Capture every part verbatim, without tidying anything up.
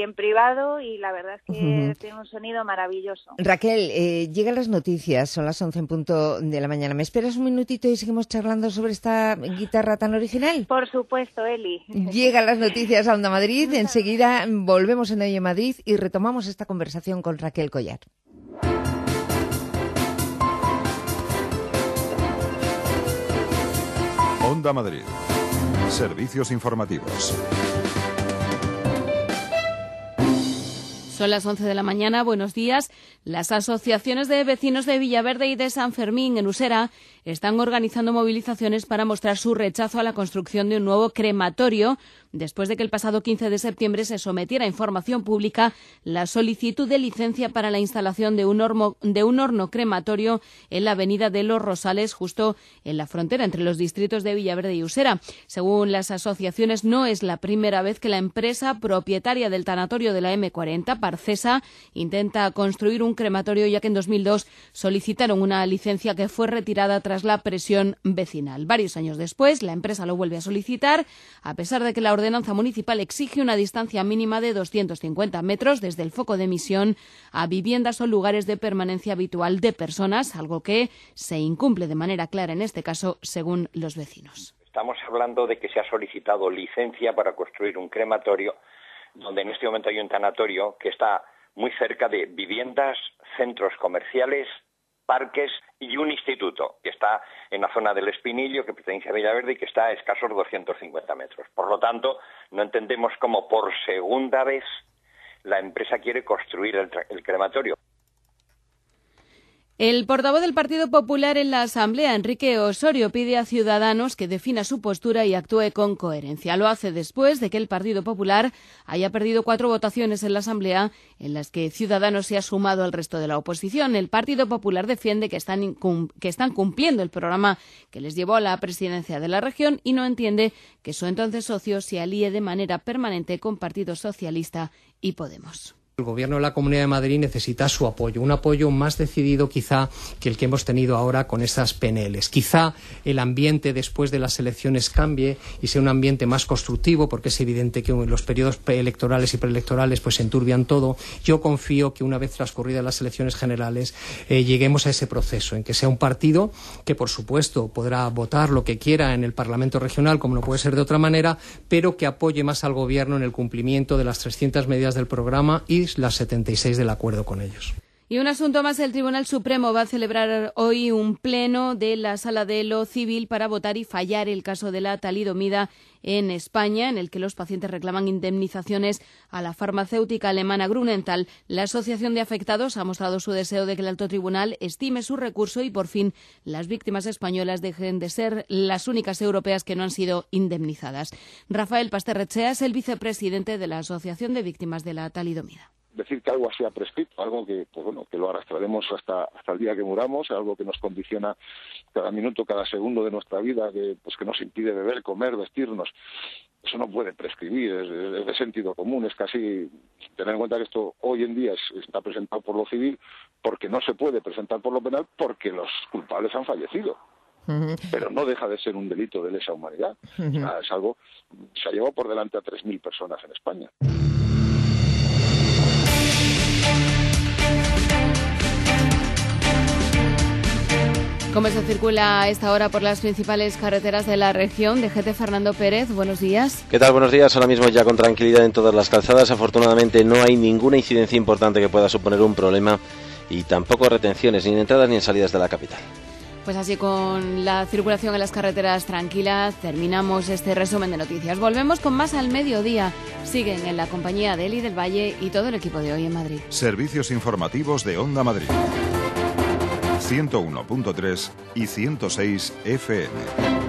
en privado y la verdad es que uh-huh. tiene un sonido maravilloso. Raquel, eh, llegan las noticias, son las once en punto de la mañana. ¿Me esperas un minutito y seguimos charlando sobre esta guitarra tan original? Por supuesto, Eli. Llegan las noticias a Onda Madrid, enseguida volvemos en Hoy en Madrid y retomamos esta conversación con Raquel Collar. Onda Madrid. Servicios informativos. Son las once de la mañana, buenos días. Las asociaciones de vecinos de Villaverde y de San Fermín, en Usera, están organizando movilizaciones para mostrar su rechazo a la construcción de un nuevo crematorio, después de que el pasado quince de septiembre se sometiera a información pública la solicitud de licencia para la instalación de un, horno, de un horno crematorio en la avenida de los Rosales, justo en la frontera entre los distritos de Villaverde y Usera. Según las asociaciones, no es la primera vez que la empresa propietaria del tanatorio de la eme cuarenta, Parcesa, intenta construir un crematorio, ya que en dos mil dos solicitaron una licencia que fue retirada tras la presión vecinal. Varios años después, la empresa lo vuelve a solicitar, a pesar de que la ordenanza municipal exige una distancia mínima de doscientos cincuenta metros desde el foco de emisión a viviendas o lugares de permanencia habitual de personas, algo que se incumple de manera clara en este caso, según los vecinos. Estamos hablando de que se ha solicitado licencia para construir un crematorio, donde en este momento hay un tanatorio que está muy cerca de viviendas, centros comerciales, parques y un instituto que está en la zona del Espinillo, que pertenece a Villaverde y que está a escasos doscientos cincuenta metros. Por lo tanto, no entendemos cómo por segunda vez la empresa quiere construir el, el crematorio. El portavoz del Partido Popular en la Asamblea, Enrique Osorio, pide a Ciudadanos que defina su postura y actúe con coherencia. Lo hace después de que el Partido Popular haya perdido cuatro votaciones en la Asamblea en las que Ciudadanos se ha sumado al resto de la oposición. El Partido Popular defiende que están, que están cumpliendo el programa que les llevó a la presidencia de la región y no entiende que su entonces socio se alíe de manera permanente con Partido Socialista y Podemos. El Gobierno de la Comunidad de Madrid necesita su apoyo, un apoyo más decidido quizá que el que hemos tenido ahora con esas P N Ls. Quizá el ambiente después de las elecciones cambie y sea un ambiente más constructivo, porque es evidente que en los periodos electorales y preelectorales pues se enturbian todo. Yo confío que una vez transcurridas las elecciones generales eh, lleguemos a ese proceso, en que sea un partido que por supuesto podrá votar lo que quiera en el Parlamento regional, como no puede ser de otra manera, pero que apoye más al Gobierno en el cumplimiento de las trescientas medidas del programa y las setenta y seis del acuerdo con ellos. Y un asunto más, el Tribunal Supremo va a celebrar hoy un pleno de la Sala de lo Civil para votar y fallar el caso de la talidomida en España, en el que los pacientes reclaman indemnizaciones a la farmacéutica alemana Grünenthal. La Asociación de Afectados ha mostrado su deseo de que el alto tribunal estime su recurso y por fin las víctimas españolas dejen de ser las únicas europeas que no han sido indemnizadas. Rafael Pasterrechea es el vicepresidente de la Asociación de Víctimas de la Talidomida. Decir que algo así ha prescrito, algo que pues bueno que lo arrastraremos hasta hasta el día que muramos, algo que nos condiciona cada minuto, cada segundo de nuestra vida, que pues que nos impide beber, comer, vestirnos, eso no puede prescribir, es, es de sentido común, es casi tener en cuenta que esto hoy en día es, está presentado por lo civil, porque no se puede presentar por lo penal, porque los culpables han fallecido. Uh-huh. Pero no deja de ser un delito de lesa humanidad. Uh-huh. O sea, es algo, se ha llevado por delante a tres mil personas en España. ¿Cómo se circula a esta hora por las principales carreteras de la región? D G T Fernando Pérez, buenos días. ¿Qué tal? Buenos días. Ahora mismo ya con tranquilidad en todas las calzadas. Afortunadamente no hay ninguna incidencia importante que pueda suponer un problema y tampoco retenciones ni en entradas ni en salidas de la capital. Pues así, con la circulación en las carreteras tranquila, terminamos este resumen de noticias. Volvemos con más al mediodía. Siguen en la compañía de Eli del Valle y todo el equipo de Hoy en Madrid. Servicios informativos de Onda Madrid. ciento uno punto tres y ciento seis F M.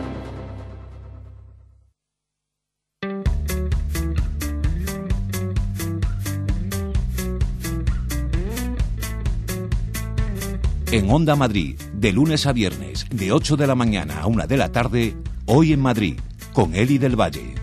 En Onda Madrid, de lunes a viernes, de ocho de la mañana a una de la tarde, Hoy en Madrid, con Eli del Valle.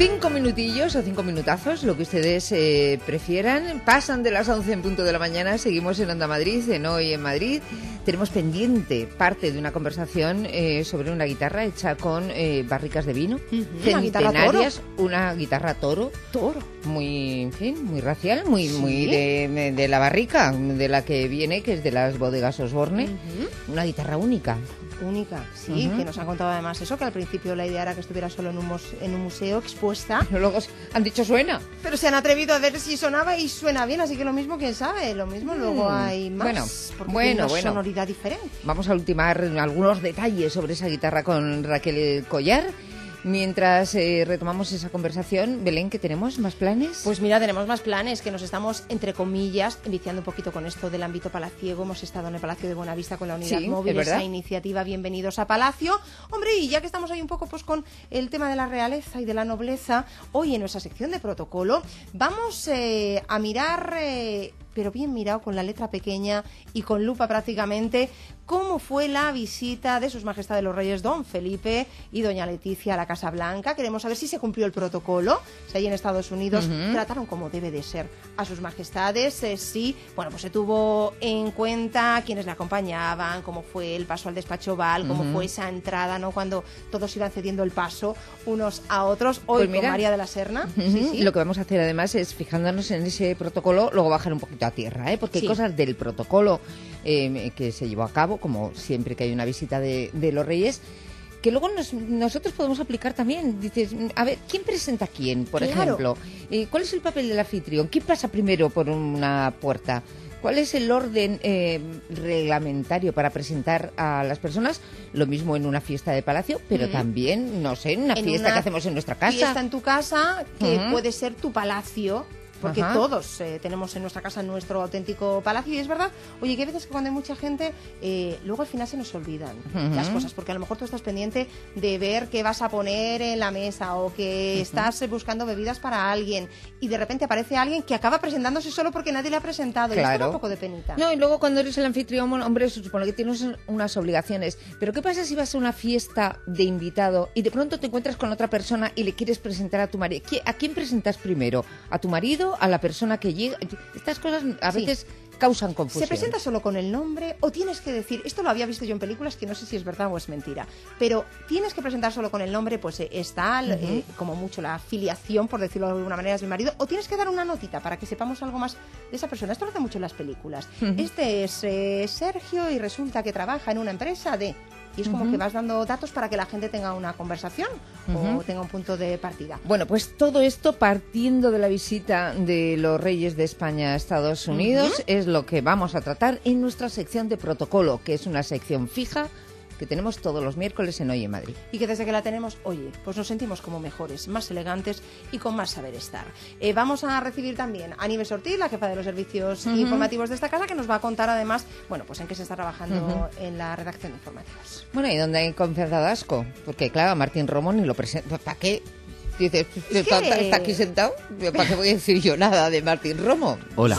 Cinco minutillos o cinco minutazos, lo que ustedes eh, prefieran. Pasan de las once en punto de la mañana. Seguimos en Onda Madrid, en Hoy en Madrid. Tenemos pendiente parte de una conversación eh, sobre una guitarra hecha con eh, barricas de vino, uh-huh. centenarias, una guitarra toro, toro, muy, en fin, muy racial, muy, ¿sí? muy de, de la barrica de la que viene, que es de las bodegas Osborne, uh-huh. una guitarra única. Única, sí, uh-huh. que nos han contado además eso, que al principio la idea era que estuviera solo en un, muse- en un museo expuesta. Pero luego han dicho suena. Pero se han atrevido a ver si sonaba y suena bien, así que lo mismo, quién sabe, lo mismo mm. luego hay más. Bueno, porque bueno, tiene una bueno. sonoridad diferente. Vamos a ultimar algunos detalles sobre esa guitarra con Raquel Collar. Mientras eh, retomamos esa conversación, Belén, ¿qué tenemos? ¿Más planes? Pues mira, tenemos más planes, que nos estamos, entre comillas, iniciando un poquito con esto del ámbito palaciego. Hemos estado en el Palacio de Buenavista con la unidad sí, móvil, esa iniciativa Bienvenidos a Palacio. Hombre, y ya que estamos ahí un poco pues con el tema de la realeza y de la nobleza, hoy en nuestra sección de protocolo vamos eh, a mirar... Eh, pero bien mirado, con la letra pequeña y con lupa prácticamente, cómo fue la visita de sus majestades los reyes Don Felipe y Doña Leticia a la Casa Blanca. Queremos saber si se cumplió el protocolo, si ahí en Estados Unidos uh-huh. trataron como debe de ser a sus majestades, eh, si bueno, pues se tuvo en cuenta quienes le acompañaban, cómo fue el paso al despacho Oval, cómo uh-huh. fue esa entrada, ¿no? Cuando todos iban cediendo el paso unos a otros. Hoy pues mira, con María de la Serna. Uh-huh. sí, sí. Lo que vamos a hacer además es, fijándonos en ese protocolo, luego bajar un poquito a tierra, ¿eh? Porque sí. hay cosas del protocolo eh, que se llevó a cabo, como siempre que hay una visita de, de los reyes, que luego nos, nosotros podemos aplicar también. Dices, a ver, ¿quién presenta a quién, por claro. ejemplo? Eh, ¿Cuál es el papel del anfitrión? ¿Quién pasa primero por una puerta? ¿Cuál es el orden eh, reglamentario para presentar a las personas? Lo mismo en una fiesta de palacio, pero mm. también, no sé, en una en fiesta una que hacemos en nuestra casa. Fiesta en tu casa, que uh-huh. puede ser tu palacio. Porque Ajá. todos eh, tenemos en nuestra casa nuestro auténtico palacio. Y es verdad, oye, que hay veces que cuando hay mucha gente, eh, luego al final se nos olvidan uh-huh. las cosas. Porque a lo mejor tú estás pendiente de ver qué vas a poner en la mesa o que uh-huh. estás eh, buscando bebidas para alguien. Y de repente aparece alguien que acaba presentándose solo porque nadie le ha presentado. Claro. Y esto da un poco de penita. No, y luego cuando eres el anfitrión, hombre, se supone que tienes unas obligaciones. Pero ¿qué pasa si vas a una fiesta de invitado y de pronto te encuentras con otra persona y le quieres presentar a tu marido? ¿A quién presentas primero? ¿A tu marido? ¿A la persona que llega? Estas cosas a veces sí. causan confusión. ¿Se presenta solo con el nombre o tienes que decir, esto lo había visto yo en películas que no sé si es verdad o es mentira, pero tienes que presentar solo con el nombre, pues eh, está uh-huh. eh, como mucho la filiación, por decirlo de alguna manera, es mi marido, o tienes que dar una notita para que sepamos algo más de esa persona? Esto lo hace mucho en las películas. Uh-huh. Este es eh, Sergio y resulta que trabaja en una empresa de... Y es como uh-huh. que vas dando datos para que la gente tenga una conversación uh-huh. o tenga un punto de partida. Bueno, pues todo esto partiendo de la visita de los reyes de España a Estados Unidos uh-huh. es lo que vamos a tratar en nuestra sección de protocolo, que es una sección fija que tenemos todos los miércoles en Hoy en Madrid. Y que desde que la tenemos, oye, pues nos sentimos como mejores, más elegantes y con más saber estar. Eh, vamos a recibir también a Nieves Ortiz, la jefa de los servicios uh-huh. informativos de esta casa, que nos va a contar además, bueno, pues en qué se está trabajando uh-huh. en la redacción de informativos. Bueno, ¿y dónde hay confianza de asco? Porque claro, a Martín Romo ni lo presenta. ¿Para qué? Dices, ¿está, que... ¿está aquí sentado? ¿Para qué voy a decir yo nada de Martín Romo? Hola.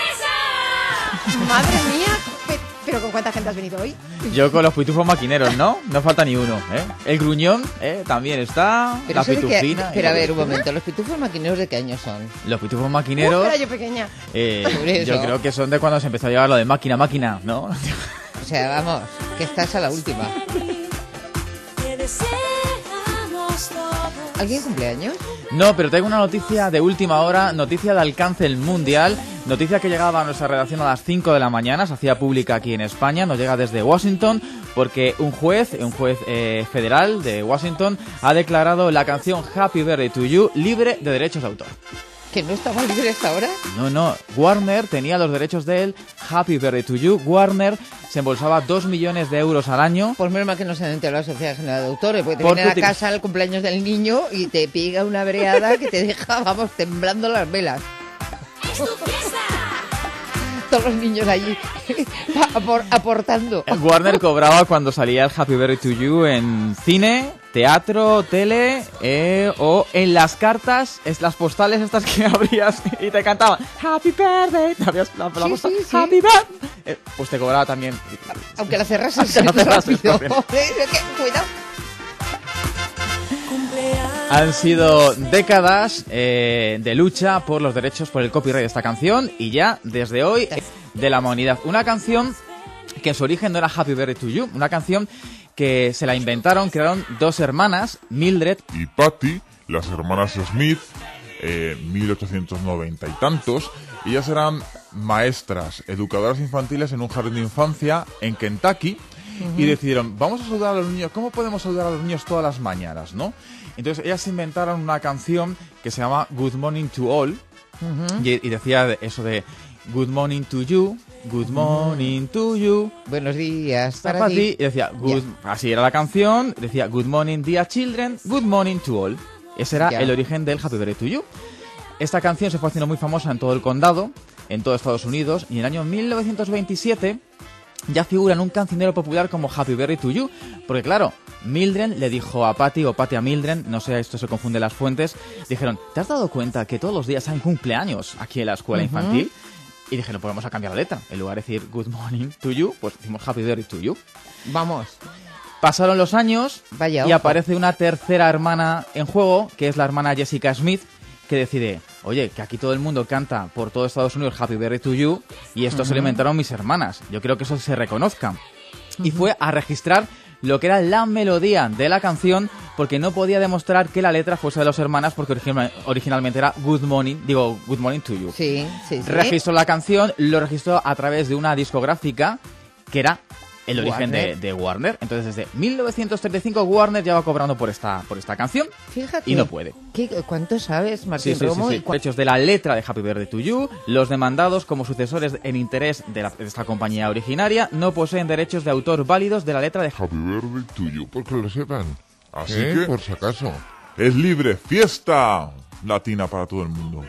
¡Sorpresa! ¡Madre mía! ¿Pero con cuánta gente has venido hoy? Yo con los pitufos maquineros, ¿no? No falta ni uno, ¿eh? El gruñón, ¿eh? También está. Pero la pitufina. Que, pero a ver, un momento, ¿los pitufos maquineros de qué año son? Los pitufos maquineros... Uh, era yo pequeña. Eh, yo creo que son de cuando se empezó a llevar lo de máquina, máquina, ¿no? O sea, vamos, que estás a la última. ¿Alguien cumpleaños? No, pero tengo una noticia de última hora, noticia de alcance mundial, noticia que llegaba a nuestra redacción a las cinco de la mañana, se hacía pública aquí en España, nos llega desde Washington, porque un juez, un juez eh, federal de Washington, ha declarado la canción Happy Birthday to You libre de derechos de autor. ¿Que no estaba libre hasta ahora? No, no, Warner tenía los derechos de él, Happy Birthday to You, Warner se embolsaba dos millones de euros al año. Pues menos mal que no se ha enterado la Sociedad General de Autores, porque te viene a la casa el cumpleaños del niño y te pega una breada que te deja, vamos, temblando las velas. ¡Es tu fiesta! Todos los niños allí apor- aportando. Warner cobraba cuando salía el Happy Birthday to You en cine, teatro, tele eh, o en las cartas, es las postales estas que abrías y te cantaban Happy Birthday, te abrías la, la sí, postal, sí, sí. Happy Birthday, eh, pues te cobraba también. Aunque la cerrases. Aunque la cerrases. Cuidado. Han sido décadas eh, de lucha por los derechos, por el copyright de esta canción, y ya desde hoy de la humanidad. Una canción que en su origen no era Happy Birthday to You, una canción que se la inventaron, crearon dos hermanas, Mildred y Patty, las hermanas Smith, eh, mil ochocientos noventa y tantos. Ellas eran maestras, educadoras infantiles en un jardín de infancia en Kentucky. Uh-huh. Y decidieron, vamos a saludar a los niños, ¿cómo podemos saludar a los niños todas las mañanas, no? Entonces ellas inventaron una canción que se llama Good Morning to All. Uh-huh. y, y decía eso de Good morning to you, good morning to you. Buenos días para, para ti. ti. Y decía, good, yeah. Así era la canción, decía Good morning dear children, good morning to all. Ese era yeah. el origen del Happy Birthday to You. Esta canción se fue haciendo muy famosa en todo el condado, en todo Estados Unidos, y en el año mil novecientos veintisiete ya figura en un cancionero popular como Happy Birthday to You, porque claro, Mildred le dijo a Patty, o Patty a Mildred, no sé, esto se confunde las fuentes, dijeron, ¿te has dado cuenta que todos los días hay cumpleaños aquí en la escuela uh-huh. infantil? Y dijeron, pues vamos a cambiar la letra. En lugar de decir Good Morning to You, pues decimos Happy Birthday to You. Vamos. Pasaron los años Vaya, y ojo. aparece una tercera hermana en juego, que es la hermana Jessica Smith, que decide, oye, que aquí todo el mundo canta por todo Estados Unidos Happy Birthday to You, y esto uh-huh. se lo inventaron mis hermanas. Yo creo que eso se reconozca. Uh-huh. Y fue a registrar lo que era la melodía de la canción, porque no podía demostrar que la letra fuese de las hermanas, porque original, originalmente era Good Morning, digo, Good Morning to You. Sí, sí, sí. Registró la canción, lo registró a través de una discográfica que era el origen de, de Warner. Entonces, desde mil novecientos treinta y cinco Warner ya va cobrando por esta por esta canción. Fíjate. Y no puede. ¿Qué, ¿Cuánto sabes, Martín sí, sí, Romo? Sí, sí. Derechos de la letra de Happy Birthday to You, los demandados como sucesores en interés de, la, de esta compañía originaria no poseen derechos de autor válidos de la letra de Happy Birthday to You, porque lo sepan. Así ¿Eh? que, por si acaso, es libre, fiesta latina para todo el mundo.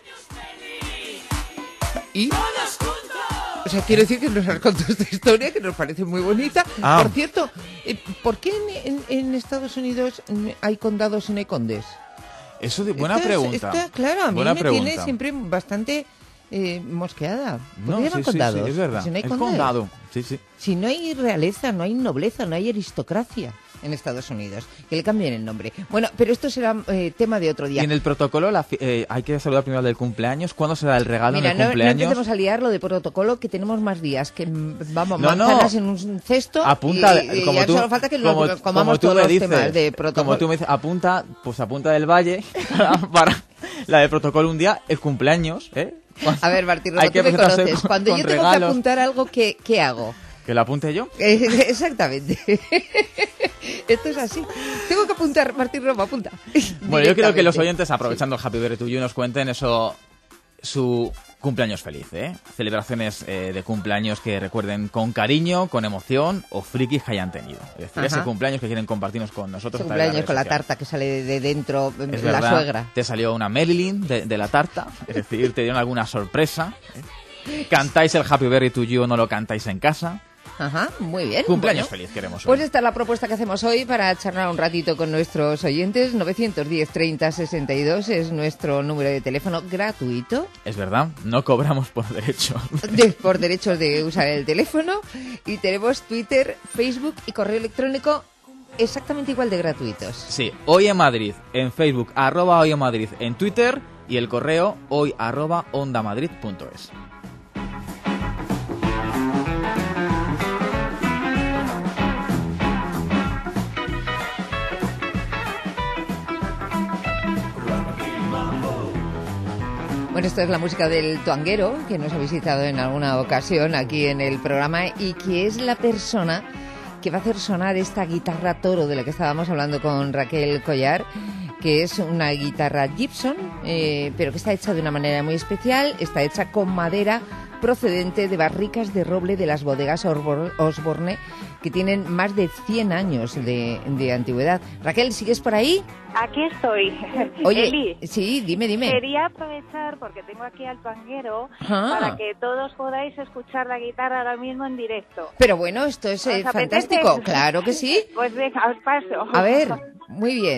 Y... O sea, quiero decir que nos has contado esta historia que nos parece muy bonita. Ah. Por cierto, ¿por qué en, en, en Estados Unidos hay condados y no hay condes? Eso de buena esta pregunta. Es, esta, claro, a mí buena me pregunta. tiene siempre bastante eh, mosqueada. ¿Por No, qué sí, llaman sí, condados? sí, es verdad. Si no hay es condes. condado. Sí, sí. Si no hay realeza, no hay nobleza, no hay aristocracia en Estados Unidos. Que le cambien el nombre. Bueno, pero esto será eh, tema de otro día. Y en el protocolo la, eh, hay que saludar primero al del cumpleaños. ¿Cuándo se da el regalo Mira, en el no, cumpleaños? no empecemos a liar lo de protocolo, que tenemos más días que vamos no, manzanas no. en un cesto. Apunta, y, y como ya tú, solo falta que como, lo comamos como tú todos me los dices, temas de protocolo. Como tú me dices, apunta, pues apunta del Valle para la de protocolo un día, el cumpleaños, ¿eh? A ver, Martín, Hay tú que me presentarse conoces. con- Cuando con yo tengo que regalos. apuntar algo, ¿qué, qué hago? ¿Que lo apunte yo? Eh, Exactamente. Esto es así. Tengo que apuntar, Martín Roma, apunta. Bueno, yo creo que los Directamente. oyentes, aprovechando el Happy Birthday to You, nos cuenten eso, su cumpleaños feliz, ¿eh? Celebraciones eh, de cumpleaños que recuerden con cariño, con emoción o frikis que hayan tenido. Es decir, Ajá. ese cumpleaños que quieren compartirnos con nosotros. Ese a través de cumpleaños las con la redes sociales. tarta que sale de dentro, Es la verdad, suegra. Te salió una Marilyn de, de la tarta, es decir, te dieron alguna sorpresa. ¿eh? ¿Cantáis el Happy Birthday to You o no lo cantáis en casa? Ajá, muy bien. Cumpleaños Bueno, feliz queremos hoy. Pues esta es la propuesta que hacemos hoy para charlar un ratito con nuestros oyentes. novecientos diez, treinta, sesenta y dos es nuestro número de teléfono gratuito. Es verdad, no cobramos por derecho. De- por derechos de usar el teléfono. Y tenemos Twitter, Facebook y correo electrónico exactamente igual de gratuitos. Sí, Hoy en Madrid, en Facebook, arroba Hoy en Madrid, en Twitter, y el correo hoy arroba ondamadrid punto es. Bueno, esta es la música del Tuanguero, que nos ha visitado en alguna ocasión aquí en el programa y que es la persona que va a hacer sonar esta guitarra toro de la que estábamos hablando con Raquel Collar, que es una guitarra Gibson, eh, pero que está hecha de una manera muy especial, está hecha con madera procedente de barricas de roble de las bodegas Orbor- Osborne, que tienen más de cien años de, de antigüedad. Raquel, ¿sigues por ahí? Aquí estoy. Oye, Eli, sí, dime, dime. quería aprovechar, porque tengo aquí al panguero, Ah. para que todos podáis escuchar la guitarra ahora mismo en directo. Pero bueno, esto es eh, ¿Os apetece? fantástico, claro que sí. Pues venga, os paso. A ver, muy bien.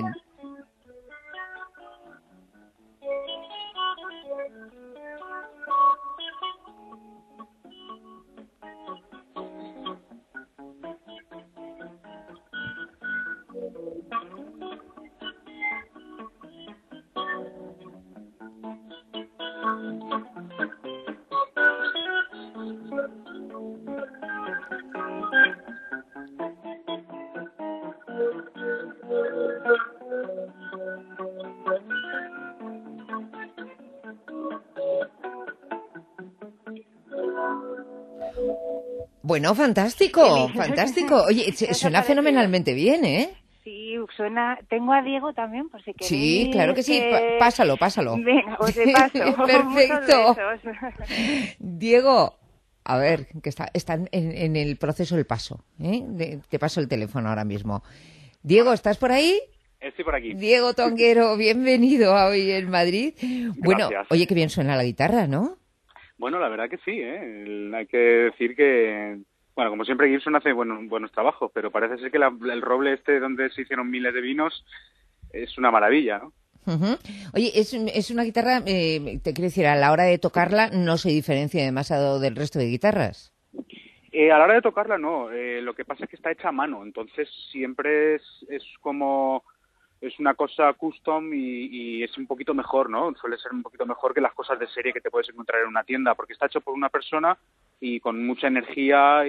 Bueno, fantástico, fantástico. Oye, suena fenomenalmente bien, ¿eh? Sí, suena... Tengo a Diego también, por si queréis. Sí, claro que sí. Que... Pásalo, pásalo. Venga, pues te paso. Perfecto. Diego, a ver, que está, está en, en el proceso del paso, ¿eh? De, te paso el teléfono ahora mismo. Diego, ¿estás por ahí? Estoy por aquí. Diego Tonguero, bienvenido a Hoy en Madrid. Bueno, Gracias. Oye, qué bien suena la guitarra, ¿no? Bueno, la verdad que sí, ¿eh? El, hay que decir que, bueno, como siempre Gibson hace bueno, buenos trabajos, pero parece ser que la, el roble este donde se hicieron miles de vinos es una maravilla, ¿no? Uh-huh. Oye, es, es una guitarra, eh, te quiero decir, a la hora de tocarla no se diferencia demasiado del resto de guitarras. Eh, a la hora de tocarla no, eh, lo que pasa es que está hecha a mano, entonces siempre es, es como... es una cosa custom y, y es un poquito mejor, ¿no? Suele ser un poquito mejor que las cosas de serie que te puedes encontrar en una tienda, porque está hecho por una persona y con mucha energía y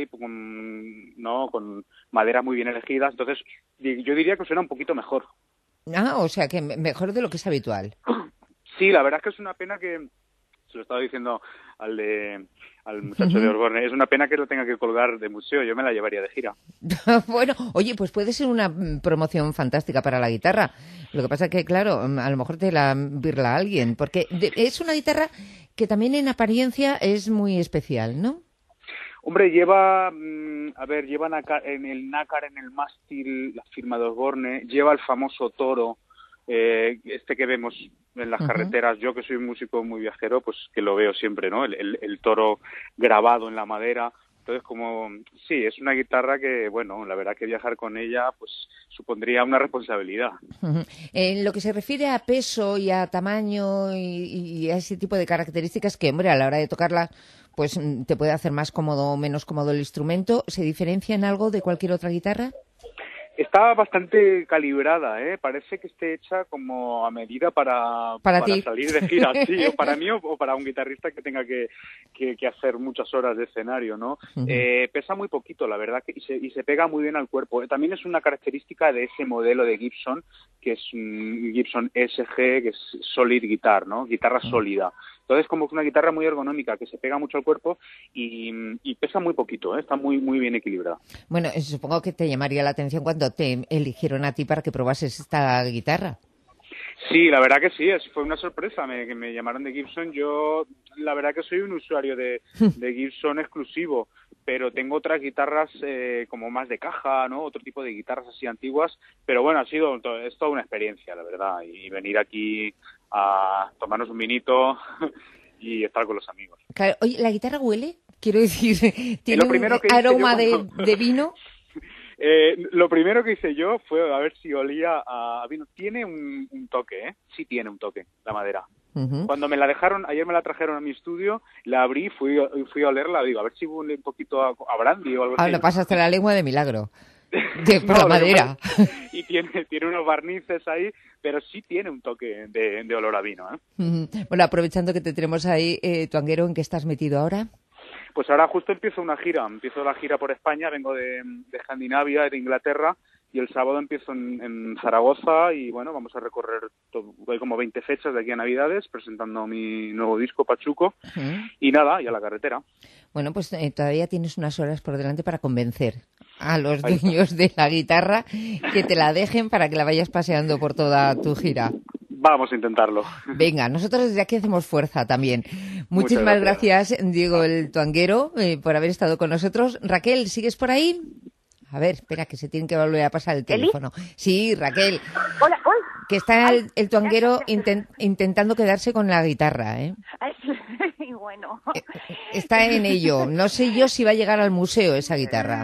con, ¿no? con maderas muy bien elegidas. Entonces, yo diría que suena un poquito mejor. Ah, o sea, que mejor de lo que es habitual. Sí, la verdad es que es una pena que... Se lo estaba diciendo al de al muchacho uh-huh. de Osborne. Es una pena que lo tenga que colgar de museo. Yo me la llevaría de gira. Bueno, oye, pues puede ser una promoción fantástica para la guitarra. Lo que pasa es que, claro, a lo mejor te la birla alguien. Porque de, es una guitarra que también en apariencia es muy especial, ¿no? Hombre, lleva, a ver, lleva en el nácar, en el mástil, la firma de Osborne. Lleva el famoso toro. Eh, este que vemos en las uh-huh. carreteras, yo que soy un músico muy viajero, pues que lo veo siempre, ¿no? El, el, el toro grabado en la madera. Entonces, como, sí, es una guitarra que, bueno, la verdad que viajar con ella, pues supondría una responsabilidad. Uh-huh. En lo que se refiere a peso y a tamaño y, y a ese tipo de características que, hombre, a la hora de tocarla, pues te puede hacer más cómodo o menos cómodo el instrumento, ¿se diferencia en algo de cualquier otra guitarra? Está bastante calibrada, ¿eh? Parece que esté hecha como a medida para, para, para salir de gira, sí, o para mí o, o para un guitarrista que tenga que, que, que hacer muchas horas de escenario, ¿no? Uh-huh. Eh, pesa muy poquito, la verdad, que, y, se, y se pega muy bien al cuerpo. Eh, también es una característica de ese modelo de Gibson, que es un Gibson S G, que es Solid Guitar, ¿no? Guitarra uh-huh. sólida. Entonces, como es una guitarra muy ergonómica, que se pega mucho al cuerpo y, y pesa muy poquito, ¿eh? Está muy muy bien equilibrada. Bueno, supongo que te llamaría la atención cuando te eligieron a ti para que probases esta guitarra. Sí, la verdad que sí, fue una sorpresa, me, que me llamaron de Gibson. Yo, la verdad que soy un usuario de, de Gibson exclusivo, pero tengo otras guitarras eh, como más de caja, ¿no? Otro tipo de guitarras así antiguas, pero bueno, ha sido es toda una experiencia, la verdad, y venir aquí a tomarnos un vinito y estar con los amigos. Claro, oye, ¿la guitarra huele? Quiero decir, ¿tiene lo primero un que aroma yo cuando... de, de vino? Eh, lo primero que hice yo fue a ver si olía a vino. Tiene un, un toque, ¿eh? Sí tiene un toque, la madera. Uh-huh. Cuando me la dejaron, ayer me la trajeron a mi estudio, la abrí, fui, fui a olerla, digo, a ver si huele un poquito a, a brandy o algo ah, así. Lo pasaste la lengua de milagro. De, por no, la madera. Y tiene, tiene unos barnices ahí, pero sí tiene un toque de, de olor a vino, ¿eh? Uh-huh. Bueno, aprovechando que te tenemos ahí, eh, Tonguero, ¿en qué estás metido ahora? Pues ahora justo empiezo una gira, empiezo la gira por España, vengo de, de Escandinavia, de Inglaterra, y el sábado empiezo en, en Zaragoza y bueno, vamos a recorrer, todo, hay como veinte fechas de aquí a Navidades, presentando mi nuevo disco, Pachuco, uh-huh. y nada, y a la carretera. Bueno, pues eh, todavía tienes unas horas por delante para convencer a los dueños de la guitarra que te la dejen para que la vayas paseando por toda tu gira. Vamos a intentarlo. Venga, nosotros desde aquí hacemos fuerza también. Muchísimas gracias. gracias, Diego el Tonguero, eh, por haber estado con nosotros. Raquel, ¿sigues por ahí? A ver, espera, que se tiene que volver a pasar el teléfono. ¿Eli? Sí, Raquel. Hola, hola. Que está el, el Tonguero intent, intentando quedarse con la guitarra, ¿eh? Ay, bueno. Está en ello. No sé yo si va a llegar al museo esa guitarra.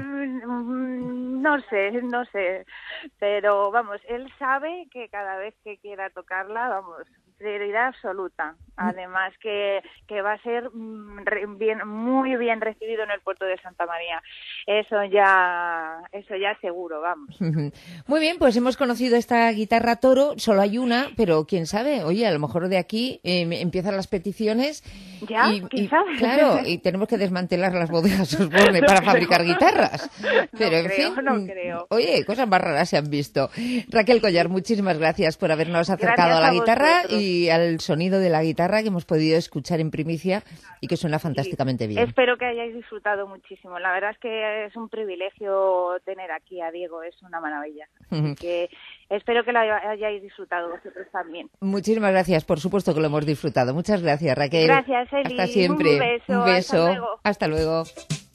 No sé, no sé. Pero vamos, él sabe que cada vez que quiera tocarla, vamos, prioridad absoluta. Además que, que va a ser bien, muy bien recibido en el puerto de Santa María. Eso ya, eso ya seguro, vamos. Muy bien, pues hemos conocido esta guitarra Toro. Solo hay una, pero quién sabe. Oye, a lo mejor de aquí eh, empiezan las peticiones. Ya, y, ¿quién y, sabe? Claro, y tenemos que desmantelar las bodegas Osborne para fabricar guitarras. Pero no en creo, fin, no no creo. Oye, cosas más raras se han visto. Raquel Collar, muchísimas gracias por habernos acercado Gracias a la a guitarra vosotros. y al sonido de la guitarra que hemos podido escuchar en primicia y que suena fantásticamente bien. Espero que hayáis disfrutado muchísimo. La verdad es que es un privilegio tener aquí a Diego, es una maravilla. Así que espero que lo hayáis disfrutado vosotros también. Muchísimas gracias, por supuesto que lo hemos disfrutado. Muchas gracias, Raquel. Gracias, Eli. Hasta siempre. Un beso. Un beso. Hasta luego. Hasta luego.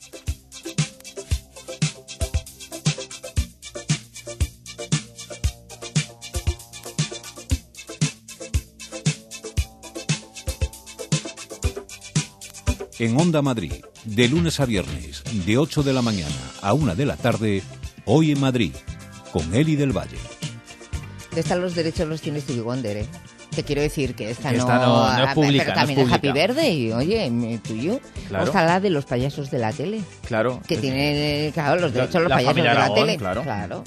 En Onda Madrid, de lunes a viernes, de ocho de la mañana a una de la tarde, Hoy en Madrid, con Eli del Valle. De estar los derechos los tiene Stevie Wonder, ¿eh? Te quiero decir que esta, esta no, no, no es pública, pero también no es es Happy pública. Birthday, oye, tuyo. Claro. O está la de los payasos de la tele, Claro. que tienen, claro, los derechos los La payasos de familia la Aragón, tele. claro. claro.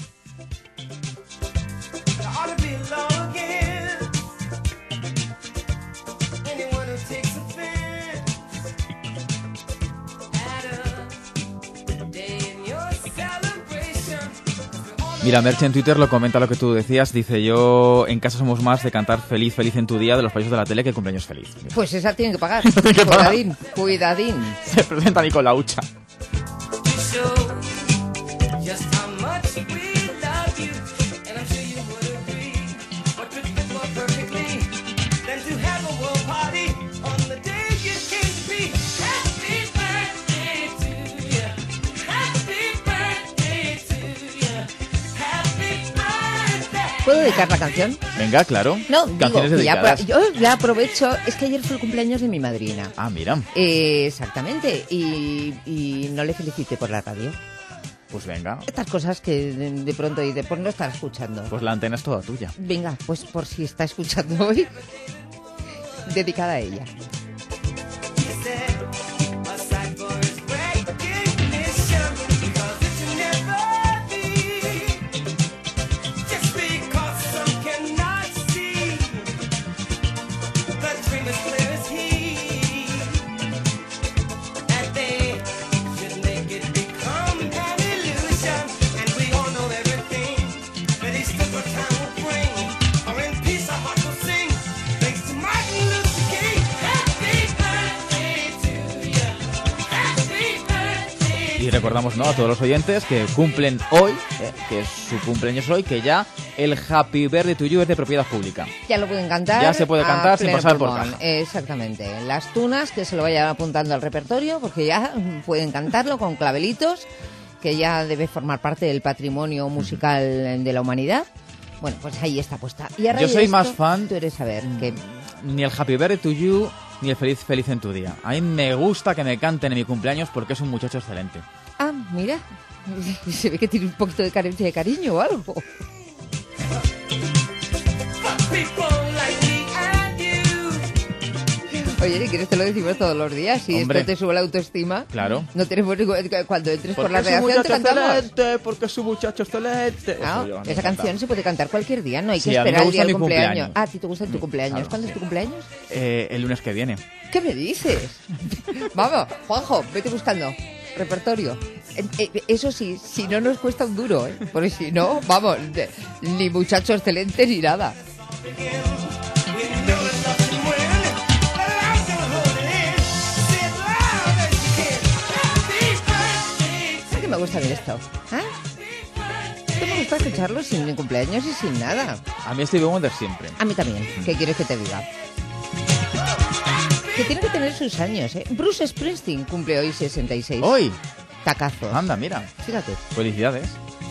Mira, Merche en Twitter lo comenta lo que tú decías. Dice, yo en casa somos más de cantar Feliz, Feliz en tu día de los payasos de la tele que cumpleaños feliz. Pues esa tienen que pagar. que pagar. Cuidadín, cuidadín. Se presenta Nico la hucha. ¿Puedo dedicar la canción? Venga, claro. No, digo, Canciones que ya, dedicadas. yo ya aprovecho, es que ayer fue el cumpleaños de mi madrina. Ah, mira. Eh, exactamente, y, y no le felicité por la radio. Pues venga. Estas cosas que de, de pronto dice, pues no estar escuchando. Pues la antena es toda tuya. Venga, pues por si está escuchando hoy, dedicada a ella. Y recordamos, ¿no?, a todos los oyentes que cumplen hoy, eh, que es su cumpleaños hoy, que ya el Happy Birthday to You es de propiedad pública. Ya lo pueden cantar. Ya se puede a cantar sin pleno pasar por pulmón. caja. Exactamente. Las tunas que se lo vayan apuntando al repertorio, porque ya pueden cantarlo con clavelitos, que ya debe formar parte del patrimonio musical de la humanidad. Bueno, pues ahí está puesta. Y a Yo raíz soy de más esto, fan tú eres a ver que ni el Happy Birthday to You ni el Feliz Feliz en tu día. A mí me gusta que me canten en mi cumpleaños porque es un muchacho excelente. ah, mira, se ve que tiene un poquito de carencia de cariño o algo. Oye, ¿quieres te lo decimos todos los días? Si Hombre. esto te sube la autoestima. Claro. No tenemos ningún- cuando entres por Porque la es un redacción te muchacho cantamos. excelente, porque es un muchacho excelente. Ah, Eso yo, a mí me esa encanta. canción se puede cantar cualquier día, no hay que Sí, a mí me esperar el gusta día del mi cumpleaños. cumpleaños. Ah, a ti te gusta tu cumpleaños. claro, ¿Cuándo es sí. tu cumpleaños? Eh, el lunes que viene. ¿Qué me dices? Vamos, Juanjo, vete buscando repertorio. Eh, eh, Eso sí, si no nos cuesta un duro, ¿eh? Porque si no, vamos, de- ni muchacho excelente ni nada. ¿Sabes que me gusta bien esto? ¿Ah? Esto me gusta escucharlo sin mi cumpleaños y sin nada. A mí Stevie Wonder siempre. A mí también. ¿Qué quieres que te diga? Que tiene que tener sus años, ¿eh? Bruce Springsteen cumple hoy sesenta y seis. ¡Hoy! Tacazo. Anda, mira. Fíjate. Felicidades.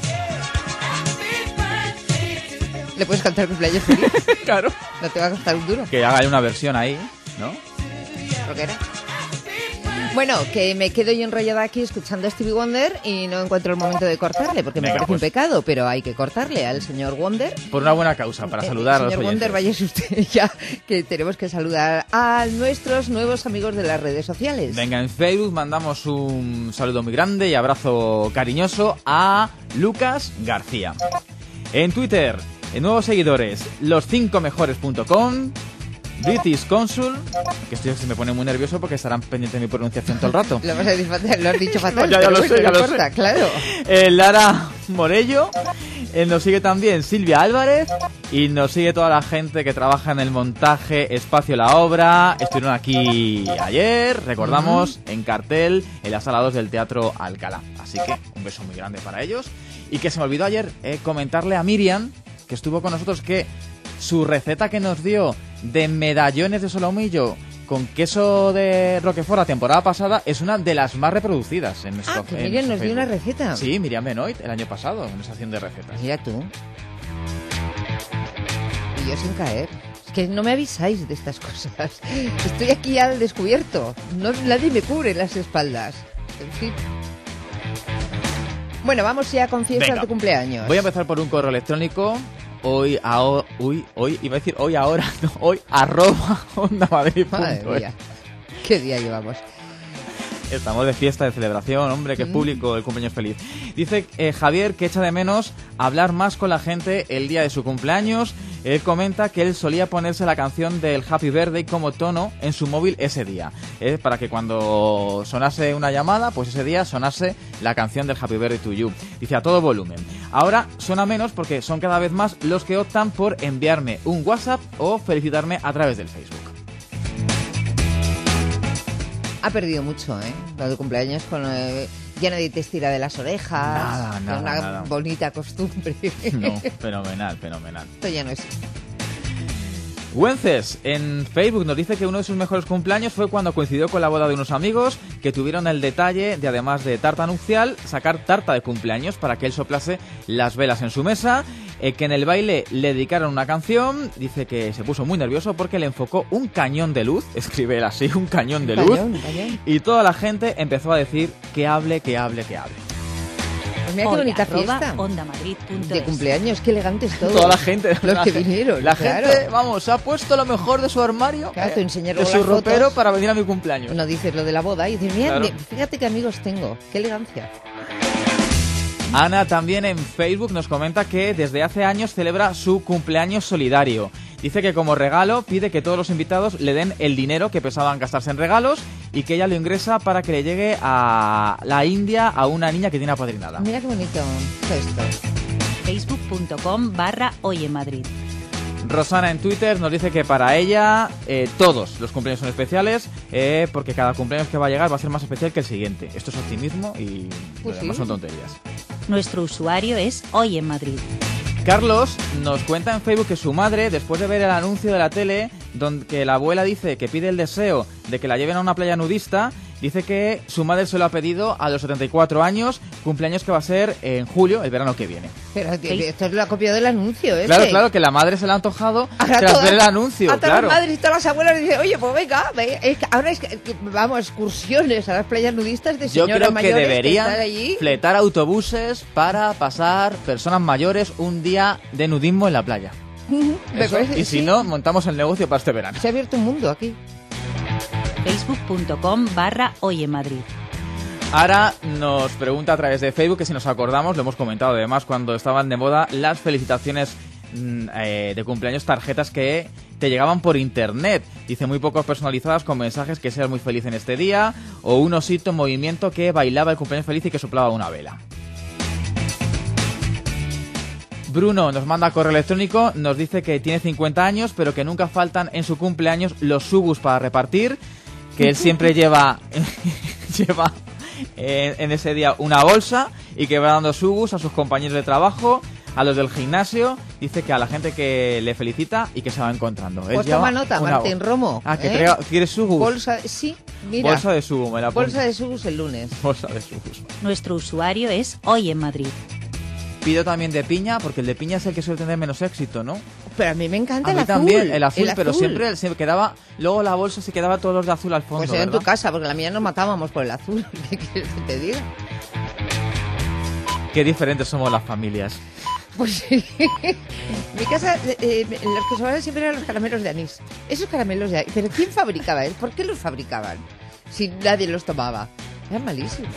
¿Le puedes cantar cumpleaños feliz? Claro. No te va a costar un duro. Que haga una versión ahí, ¿no? Rockera. Bueno, que me quedo yo enrollada aquí escuchando a Stevie Wonder y no encuentro el momento de cortarle, porque me Venga, parece pues. un pecado, pero hay que cortarle al señor Wonder. Por una buena causa, para Eh, saludar a los señor oyentes. Wonder, váyase usted ya, que tenemos que saludar a nuestros nuevos amigos de las redes sociales. Venga, en Facebook mandamos un saludo muy grande y abrazo cariñoso a Lucas García. En Twitter, en nuevos seguidores, los cinco mejores punto com, British Consul, que estoy, se me pone muy nervioso porque estarán pendientes de mi pronunciación todo el rato. Lo, vas a decir fatal, lo has dicho fatal. ya, ya lo sé, ya no lo importa, sé. Claro. Eh, Lara Morello, eh, nos sigue también Silvia Álvarez y nos sigue toda la gente que trabaja en el montaje Espacio La Obra. Estuvieron aquí ayer, recordamos, uh-huh. en cartel, en la sala dos del Teatro Alcalá. Así que un beso muy grande para ellos. Y que se me olvidó ayer eh, comentarle a Miriam, que estuvo con nosotros, que su receta que nos dio de medallones de solomillo con queso de Roquefort la temporada pasada es una de las más reproducidas en nuestro Ah, que Miriam nos dio una receta. Sí, Miriam Benoit, el año pasado, en esa acción de recetas. Mira tú. Y yo sin caer. Es que no me avisáis de estas cosas. Estoy aquí al descubierto. No, nadie me cubre las espaldas. En fin. Bueno, vamos ya con fiestas Venga. de cumpleaños. Voy a empezar por un correo electrónico. Hoy, ahora, uy, hoy, iba a decir hoy, ahora, no, hoy, arroba onda madrid punto es. Madre mía, qué día llevamos. Estamos de fiesta, de celebración, hombre, que Mm. público, el cumpleaños feliz. Dice eh, Javier que echa de menos hablar más con la gente el día de su cumpleaños. Él comenta que él solía ponerse la canción del Happy Birthday como tono en su móvil ese día. Eh, para que cuando sonase una llamada, pues ese día sonase la canción del Happy Birthday to You. Dice a todo volumen. Ahora suena menos porque son cada vez más los que optan por enviarme un WhatsApp o felicitarme a través del Facebook. Ha perdido mucho, ¿eh? Lo de cumpleaños con... Eh, ya nadie te estira de las orejas. Nada, nada, una nada. bonita costumbre. No, fenomenal, fenomenal. Esto ya no es... Wences en Facebook nos dice que uno de sus mejores cumpleaños fue cuando coincidió con la boda de unos amigos que tuvieron el detalle de, además de tarta nupcial, sacar tarta de cumpleaños para que él soplase las velas en su mesa, eh, que en el baile le dedicaron una canción. Dice que se puso muy nervioso porque le enfocó un cañón de luz, escribe él así, un cañón de luz, Cañón, cañón. y toda la gente empezó a decir que hable, que hable, que hable. Pues mira qué bonita fiesta. onda madrid punto De es. cumpleaños, qué elegantes todos. Toda la gente, Los la que gen- vinieron. La claro. gente, vamos, se ha puesto lo mejor de su armario, Claro, eh, tú enseñas de luego su las ropero fotos. para venir a mi cumpleaños. No dices lo de la boda y dices, mira, Claro. mira, fíjate qué amigos tengo, qué elegancia. Ana también en Facebook nos comenta que desde hace años celebra su cumpleaños solidario. Dice que como regalo pide que todos los invitados le den el dinero que pensaban gastarse en regalos y que ella lo ingresa para que le llegue a la India a una niña que tiene apadrinada. Mira qué bonito esto. facebook punto com barra hoy en Madrid. Rosana en Twitter nos dice que para ella eh, todos los cumpleaños son especiales eh, porque cada cumpleaños que va a llegar va a ser más especial que el siguiente. Esto es optimismo y Pues lo demás sí. son tonterías. Nuestro usuario es hoy en Madrid. Carlos nos cuenta en Facebook que su madre, después de ver el anuncio de la tele, donde que la abuela dice que pide el deseo de que la lleven a una playa nudista, dice que su madre se lo ha pedido a los setenta y cuatro años, cumpleaños que va a ser en julio, el verano que viene. Pero que- esto es la copia del anuncio, ¿eh? Claro, claro, que la madre se le ha antojado tras ver el anuncio, a todas claro. las madres y todas las abuelas dicen, oye, pues venga, ve, es que ahora es que, que vamos, excursiones a las playas nudistas de Yo señoras creo que mayores deberían están allí. fletar autobuses para pasar personas mayores un día de nudismo en la playa. Me Eso, parece, y si sí. no, montamos el negocio para este verano. Se ha abierto un mundo aquí. facebook punto com barra hoy en Madrid. Ahora nos pregunta a través de Facebook que si nos acordamos, lo hemos comentado además cuando estaban de moda las felicitaciones mm, eh, de cumpleaños, tarjetas que te llegaban por internet. Dice muy pocas personalizadas con mensajes que seas muy feliz en este día o un osito en movimiento que bailaba el cumpleaños feliz y que soplaba una vela. Bruno nos manda correo electrónico, nos dice que tiene cincuenta años, pero que nunca faltan en su cumpleaños los subus para repartir, que él siempre lleva lleva en, en ese día una bolsa y que va dando subus a sus compañeros de trabajo, a los del gimnasio. Dice que a la gente que le felicita y que se va encontrando. Él Pues lleva toma nota, una Martín bol- Romo. Ah, que ¿eh? traiga- ¿quieres subus? Bolsa, sí, mira. Bolsa de subu, me la apunto. Bolsa de subus el lunes. Bolsa de subus. Nuestro usuario es hoy en Madrid. Pido también de piña, porque el de piña es el que suele tener menos éxito, ¿no? Pero a mí me encanta A el mí azul. también, el azul, pero azul. siempre se quedaba, luego la bolsa se quedaba todos los de azul al fondo, Pues era en ¿verdad? tu casa, porque la mía nos matábamos por el azul. ¿Qué quieres que te diga? Qué diferentes somos las familias. Pues sí. Mi casa, eh, eh, los que sobraban siempre eran los caramelos de anís. Esos caramelos de anís. ¿Pero quién fabricaba? ¿Eh? ¿Por qué los fabricaban? Si nadie los tomaba. Eran malísimos.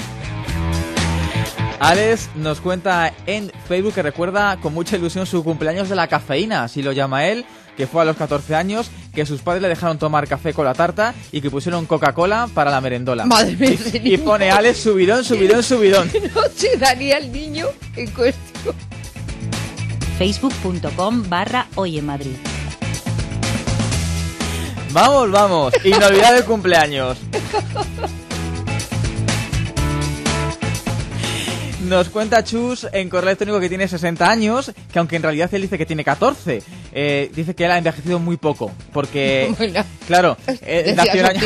Alex nos cuenta en Facebook que recuerda con mucha ilusión su cumpleaños de la cafeína, así lo llama él, que fue a los catorce años, que sus padres le dejaron tomar café con la tarta y que pusieron Coca-Cola para la merendola. Madre mía. Y, y pone Alex subidón, subidón, subidón. Noche daría el niño en cuestión. Facebook.com barra Hoy en Madrid. Vamos, vamos. Inolvidable cumpleaños. Nos cuenta Chus en correo electrónico que tiene sesenta años, que aunque en realidad él dice que tiene catorce, eh, dice que él ha envejecido muy poco, porque, bueno, claro, eh, nació el año...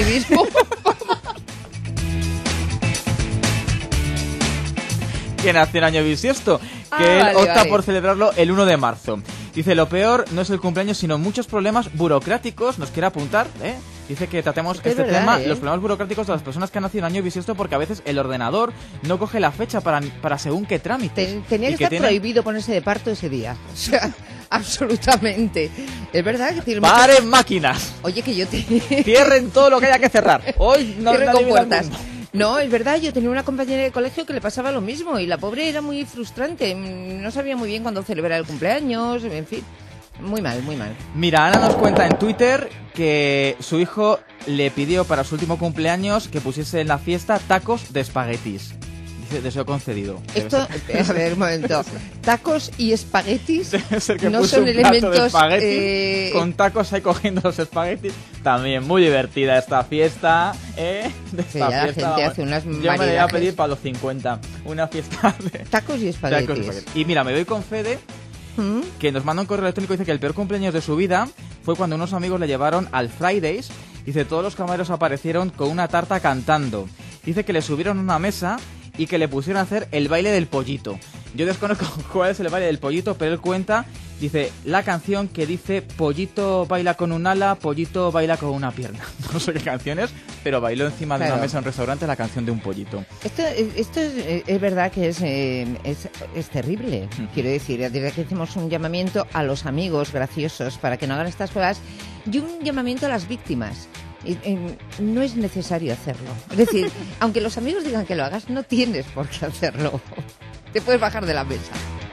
que nació en año bisiesto, que ah, él vale, opta vale. por celebrarlo el uno de marzo. Dice, lo peor no es el cumpleaños, sino muchos problemas burocráticos, nos quiere apuntar, ¿eh? Dice que tratemos es que este es verdad, tema, ¿eh? los problemas burocráticos de las personas que han nacido en año bisiesto, porque a veces el ordenador no coge la fecha para, para según qué trámites. Ten, tenía que, que estar tienen... prohibido ponerse de parto ese día. O sea, absolutamente. Es verdad que tiene ¡Paren muchas... máquinas! Oye, que yo te... Cierren todo lo que haya que cerrar. Hoy no Cierren nadie con vive al puertas. mundo. No, es verdad, yo tenía una compañera de colegio que le pasaba lo mismo y la pobre era muy frustrante. No sabía muy bien cuándo celebrar el cumpleaños, en fin. Muy mal, muy mal. Mira, Ana nos cuenta en Twitter que su hijo le pidió para su último cumpleaños que pusiese en la fiesta tacos de espaguetis. Dice, deseo concedido. Esto, a ver, un momento. Tacos y espaguetis Debe ser que no puso son un plato elementos... de espagueti eh... con tacos ahí cogiendo los espaguetis. También muy divertida esta fiesta, ¿eh? De Sí, esta ya la fiesta, gente vamos. hace unas Yo me la voy a maridajes. pedir para los cincuenta. Una fiesta de Tacos y tacos y espaguetis. espaguetis. Y mira, me voy con Fede, ¿Mm? que nos manda un correo electrónico y dice que el peor cumpleaños de su vida fue cuando unos amigos le llevaron al Fridays. Dice, todos los camareros aparecieron con una tarta cantando. Dice que le subieron a una mesa y que le pusieron a hacer el baile del pollito. Yo desconozco cuál es el baile del pollito, pero él cuenta, dice, la canción que dice pollito baila con un ala, pollito baila con una pierna. No sé qué canción es, pero bailó encima de Claro. una mesa en un restaurante la canción de un pollito. Esto, esto es, es verdad que es, eh, es, es terrible. Quiero decir, desde que hacemos un llamamiento a los amigos graciosos para que no hagan estas cosas y un llamamiento a las víctimas. Y, eh, no es necesario hacerlo. Es decir, aunque los amigos digan que lo hagas, no tienes por qué hacerlo. Te puedes bajar de la mesa.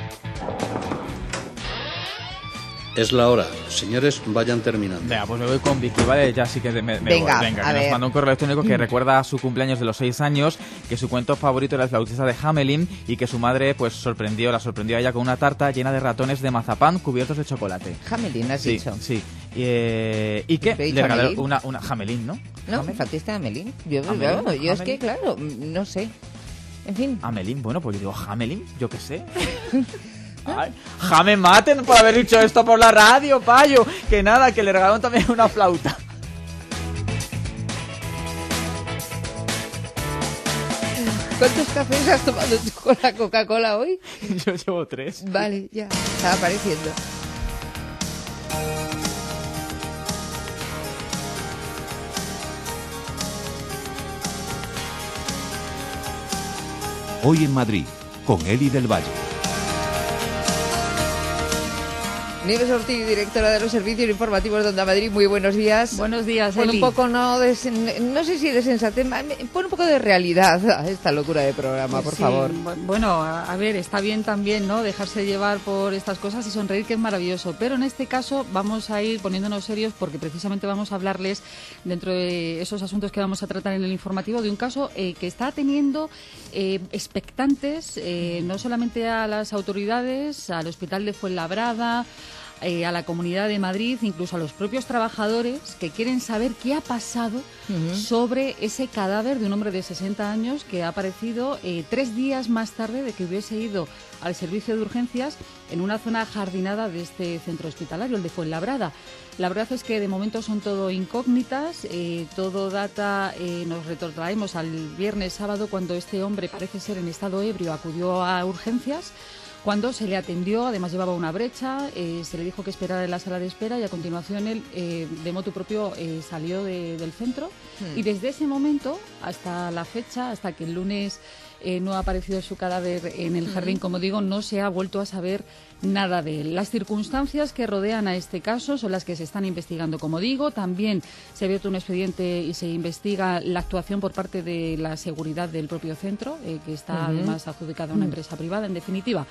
Es la hora. Señores, vayan terminando. Venga, pues me voy con Vicky, ¿vale? Ya sí que me, me Venga, voy. Venga, a que nos ver. mandó un correo electrónico que recuerda su cumpleaños de los seis años, que su cuento favorito era el flautista de Hamelin y que su madre pues sorprendió, la sorprendió a ella con una tarta llena de ratones de mazapán cubiertos de chocolate. Hamelin, has Sí, dicho. sí. Y, eh, ¿y qué? Te he dicho Le regaló Hamelin. una, una Hamelin, ¿no? No, Hamelin. Fatista Hamelin. Yo, Hamelin, yo, yo es Hamelin. que, claro, no sé. En fin. Hamelin, bueno, pues yo digo Hamelin, yo qué sé. Ay, ja me maten por haber dicho esto por la radio, payo. Que nada, que le regalaron también una flauta. ¿Cuántos cafés has tomado tú con la Coca-Cola hoy? Yo llevo tres. Vale, ya, estaba apareciendo. Hoy en Madrid, con Eli del Valle. Nieves Ortiz, directora de los servicios informativos de Onda Madrid, muy buenos días. Buenos días, Pon Eli. un poco, no, de, no sé si de sensatez, pon un poco de realidad a esta locura de programa, por Sí, favor. Bueno, a, a ver, está bien también, ¿no? Dejarse llevar por estas cosas y sonreír, que es maravilloso. Pero en este caso vamos a ir poniéndonos serios porque precisamente vamos a hablarles, dentro de esos asuntos que vamos a tratar en el informativo, de un caso eh, que está teniendo eh, expectantes eh, no solamente a las autoridades, al Hospital de Fuenlabrada, Eh, a la Comunidad de Madrid, incluso a los propios trabajadores que quieren saber qué ha pasado uh-huh. sobre ese cadáver de un hombre de sesenta años que ha aparecido eh, tres días más tarde de que hubiese ido al servicio de urgencias en una zona jardinada de este centro hospitalario, el de Fuenlabrada. La verdad es que de momento son todo incógnitas, eh, todo data, eh, nos retrotraemos al viernes sábado cuando este hombre, parece ser en estado ebrio, acudió a urgencias. Cuando se le atendió, además llevaba una brecha, eh, se le dijo que esperara en la sala de espera y a continuación él, eh, de motu propio, eh, salió de, del centro. Hmm. Y desde ese momento hasta la fecha, hasta que el lunes eh, no ha aparecido su cadáver en el jardín, como digo, no se ha vuelto a saber nada de él. Las circunstancias que rodean a este caso son las que se están investigando, como digo. También se ha abierto un expediente y se investiga la actuación por parte de la seguridad del propio centro, eh, que está uh-huh. además adjudicada a una empresa privada. En definitiva,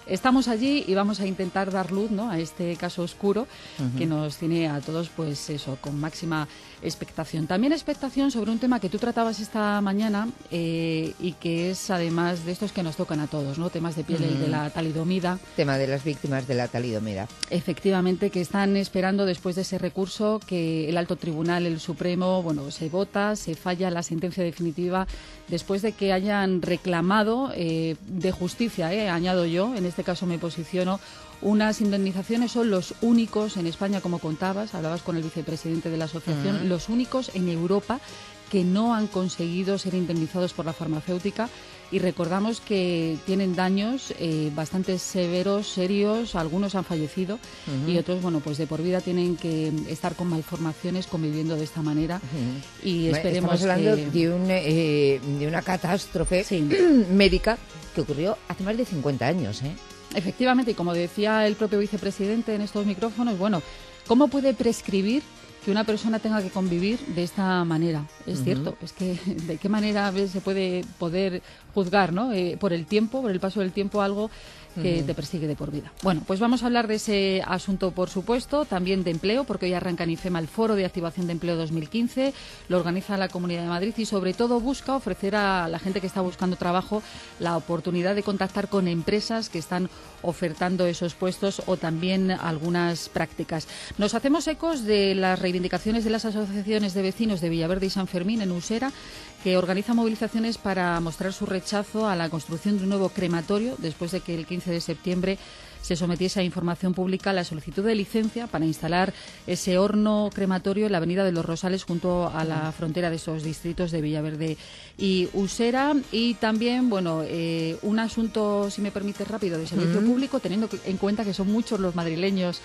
estamos allí y vamos a intentar dar luz, ¿no?, a este caso oscuro uh-huh. que nos tiene a todos, pues eso, con máxima expectación. También expectación sobre un tema que tú tratabas esta mañana eh, y que es además de estos que nos tocan a todos, ¿no?, temas de piel uh-huh. de la talidomida. Tema de las víctimas de la talidomida. Efectivamente, que están esperando después de ese recurso que el Alto Tribunal, el Supremo, bueno, se vota, se falla la sentencia definitiva después de que hayan reclamado eh, de justicia, eh, añado yo, en este caso me posiciono, unas indemnizaciones. Son los únicos en España, como contabas, hablabas con el vicepresidente de la asociación, uh-huh. los únicos en Europa que no han conseguido ser indemnizados por la farmacéutica, y recordamos que tienen daños eh, bastante severos, serios, algunos han fallecido uh-huh. y otros, bueno, pues de por vida tienen que estar con malformaciones conviviendo de esta manera uh-huh. y esperemos. Estamos hablando que... de, un, eh, de una catástrofe sí. médica que ocurrió hace más de cincuenta años, ¿eh? Efectivamente, y como decía el propio vicepresidente en estos micrófonos, bueno, ¿cómo puede prescribir que una persona tenga que convivir de esta manera? Es uh-huh. cierto, es que de qué manera se puede poder juzgar, ¿no?, eh, por el tiempo, por el paso del tiempo, algo que uh-huh. te persigue de por vida. Bueno, pues vamos a hablar de ese asunto, por supuesto, también de empleo, porque hoy arranca en IFEMA el Foro de Activación de Empleo dos mil quince, lo organiza la Comunidad de Madrid y sobre todo busca ofrecer a la gente que está buscando trabajo la oportunidad de contactar con empresas que están ofertando esos puestos o también algunas prácticas. Nos hacemos ecos de las reivindicaciones de las asociaciones de vecinos de Villaverde y San Fermín en Usera, que organiza movilizaciones para mostrar su rechazo a la construcción de un nuevo crematorio después de que el quince de septiembre se sometiese a información pública la solicitud de licencia para instalar ese horno crematorio en la Avenida de los Rosales, junto a la frontera de esos distritos de Villaverde y Usera. Y también, bueno, eh, un asunto, si me permites, rápido, de servicio uh-huh. público, teniendo en cuenta que son muchos los madrileños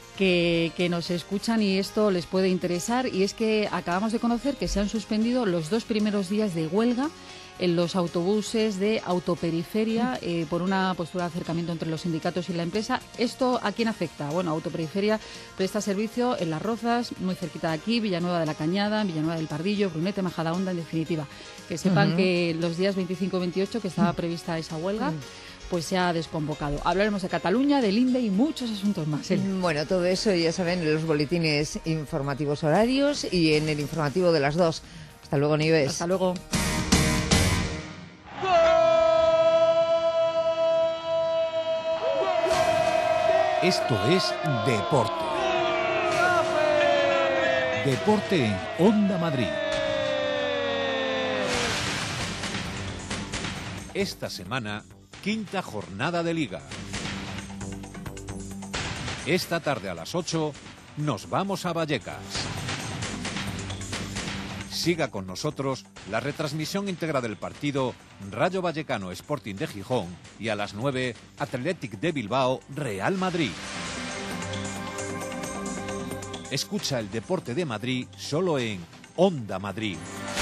Que, que nos escuchan y esto les puede interesar, y es que acabamos de conocer que se han suspendido los dos primeros días de huelga en los autobuses de Autoperiferia eh, por una postura de acercamiento entre los sindicatos y la empresa. ¿Esto a quién afecta? Bueno, Autoperiferia presta servicio en Las Rozas, muy cerquita de aquí, Villanueva de la Cañada, Villanueva del Pardillo, Brunete, Majadahonda, en definitiva. Que sepan uh-huh. que los días veinticinco y veintiocho, que estaba prevista esa huelga, uh-huh. pues se ha desconvocado. Hablaremos de Cataluña, del INDE y muchos asuntos más. ¿eh? Bueno, todo eso ya saben en los boletines informativos horarios y en el informativo de las dos. Hasta luego, Nieves. Hasta luego. Esto es Deporte. Deporte en Onda Madrid. Esta semana, quinta jornada de Liga. Esta tarde a las ocho nos vamos a Vallecas. Siga con nosotros la retransmisión íntegra del partido Rayo Vallecano Sporting de Gijón y a las nueve Athletic de Bilbao Real Madrid. Escucha el deporte de Madrid solo en Onda Madrid.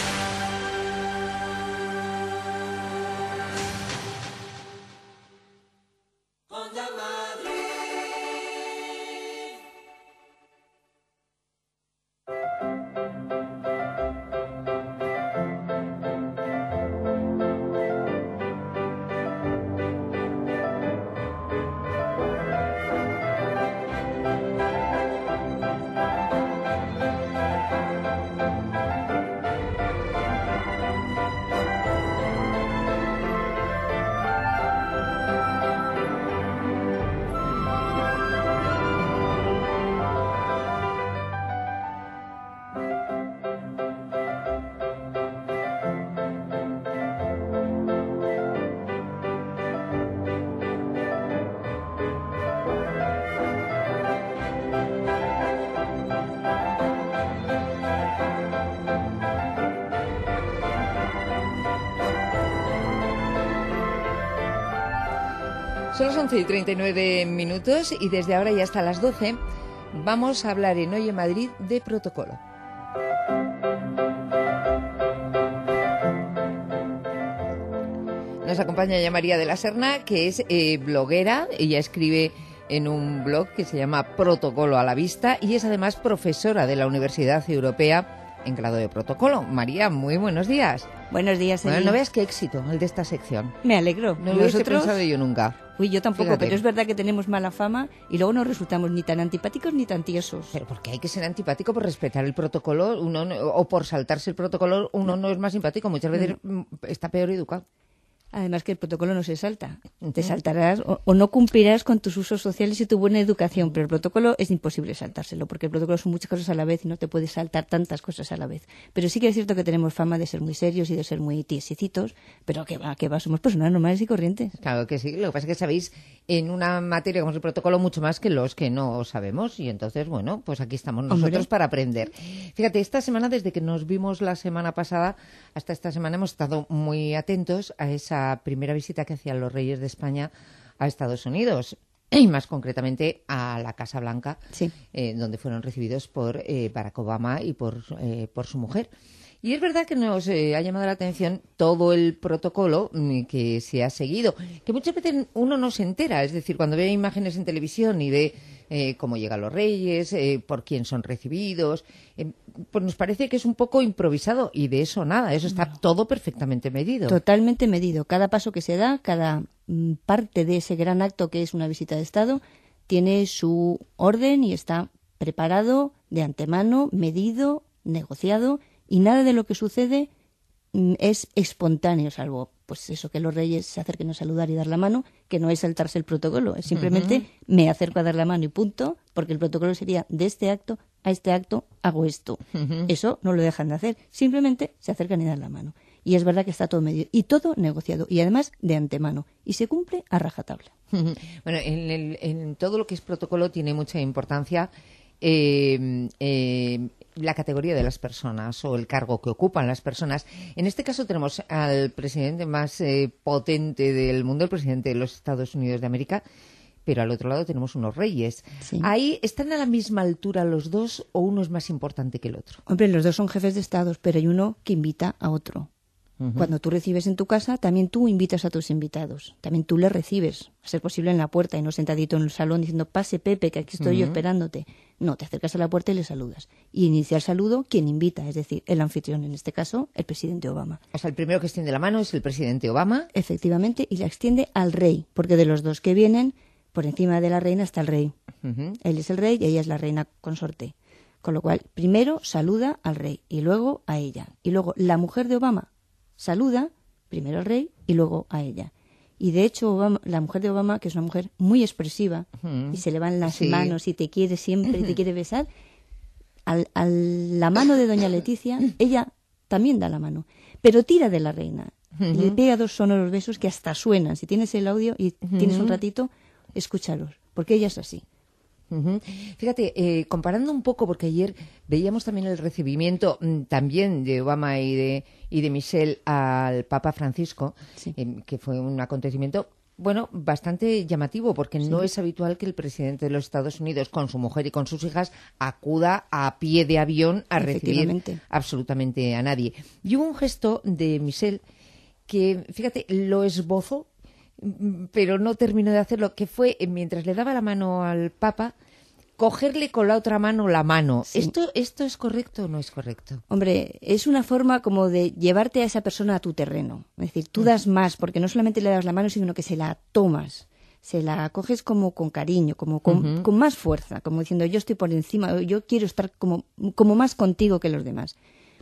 Son las once y treinta y nueve minutos y desde ahora y hasta las doce vamos a hablar en Hoy en Madrid de protocolo. Nos acompaña ya María de la Serna, que es eh, bloguera. Ella escribe en un blog que se llama Protocolo a la Vista y es además profesora de la Universidad Europea en grado de protocolo. María, muy buenos días. Buenos días, Bueno, no veas qué éxito el de esta sección. Me alegro. No lo hubiese pensado yo nunca. Uy, yo tampoco, Fíjate. pero es verdad que tenemos mala fama y luego no resultamos ni tan antipáticos ni tan tiesos. Pero porque hay que ser antipático por respetar el protocolo, uno no- o por saltarse el protocolo, uno no es más simpático, muchas veces mm, está peor educado. Además que el protocolo no se salta. Te saltarás o, o no cumplirás con tus usos sociales y tu buena educación, pero el protocolo es imposible saltárselo, porque el protocolo son muchas cosas a la vez y no te puedes saltar tantas cosas a la vez. Pero sí que es cierto que tenemos fama de ser muy serios y de ser muy tiesecitos, pero que va, que va, somos personas normales y corrientes. Claro que sí, lo que pasa es que sabéis en una materia como es el protocolo mucho más que los que no sabemos y entonces, bueno, pues aquí estamos nosotros Hombre. para aprender. Fíjate, esta semana, desde que nos vimos la semana pasada hasta esta semana, hemos estado muy atentos a esa primera visita que hacían los reyes de España a Estados Unidos y más concretamente a la Casa Blanca, Sí. eh, donde fueron recibidos por eh, Barack Obama y por, eh, por su mujer. Y es verdad que nos eh, ha llamado la atención todo el protocolo mm, que se ha seguido, que muchas veces uno no se entera, es decir, cuando ve imágenes en televisión y ve eh, cómo llegan los reyes, eh, por quién son recibidos, eh, pues nos parece que es un poco improvisado y de eso nada, eso está todo perfectamente medido. Totalmente medido. Cada paso que se da, cada mm, parte de ese gran acto que es una visita de Estado, tiene su orden y está preparado de antemano, medido, negociado, y nada de lo que sucede mm, es espontáneo, salvo pues eso, que los reyes se acerquen a saludar y dar la mano, que no es saltarse el protocolo, es simplemente Ujú. me acerco a dar la mano y punto, porque el protocolo sería de este acto a este acto hago esto. Ujú. Eso no lo dejan de hacer, simplemente se acercan y dan la mano. Y es verdad que está todo medio y todo negociado y además de antemano y se cumple a rajatabla. Bueno, en, el- en todo lo que es protocolo tiene mucha importancia eh, eh, la categoría de las personas o el cargo que ocupan las personas. En este caso tenemos al presidente más eh, potente del mundo, el presidente de los Estados Unidos de América, pero al otro lado tenemos unos reyes. ¿Ahí están a la misma altura los dos o uno es más importante que el otro? Hombre, los dos son jefes de Estado, pero hay uno que invita a otro. Ujú. Cuando tú recibes en tu casa, también tú invitas a tus invitados. También tú les recibes, a ser posible en la puerta y no sentadito en el salón diciendo, pase Pepe, que aquí estoy yo Ujú. esperándote. No, te acercas a la puerta y le saludas. Y inicia el saludo quien invita, es decir, el anfitrión, en este caso, el presidente Obama. O sea, el primero que extiende la mano es el presidente Obama. Efectivamente, y la extiende al rey, porque de los dos que vienen, por encima de la reina está el rey. Ujú. Él es el rey y ella es la reina consorte. Con lo cual, primero saluda al rey y luego a ella. Y luego la mujer de Obama saluda primero al rey y luego a ella. Y de hecho, Obama- la mujer de Obama, que es una mujer muy expresiva Ujú. y se le van las Sí. manos y te quiere siempre y te quiere besar, al, a la mano de doña Leticia, ella también da la mano, pero tira de la reina. Y le Ujú. pega dos sonoros besos que hasta suenan. Si tienes el audio y tienes un Ujú. ratito, escúchalos, porque ella es así. Ujú. Fíjate, eh, comparando un poco, porque ayer veíamos también el recibimiento mm, también de Obama y de, y de Michelle al Papa Francisco, eh, que fue un acontecimiento, bueno, bastante llamativo, porque no es habitual que el presidente de los Estados Unidos, con su mujer y con sus hijas, acuda a pie de avión a recibir Efectivamente. absolutamente a nadie. Y hubo un gesto de Michelle que, fíjate, lo esbozó, mm, pero no terminó de hacerlo, que fue, eh, mientras le daba la mano al Papa, cogerle con la otra mano la mano. ¿Esto, ¿Esto es correcto o no es correcto? Hombre, es una forma como de llevarte a esa persona a tu terreno. Es decir, tú das más, porque no solamente le das la mano, sino que se la tomas. Se la coges como con cariño, como con, Ujú. con más fuerza, como diciendo yo estoy por encima, yo quiero estar como, como más contigo que los demás.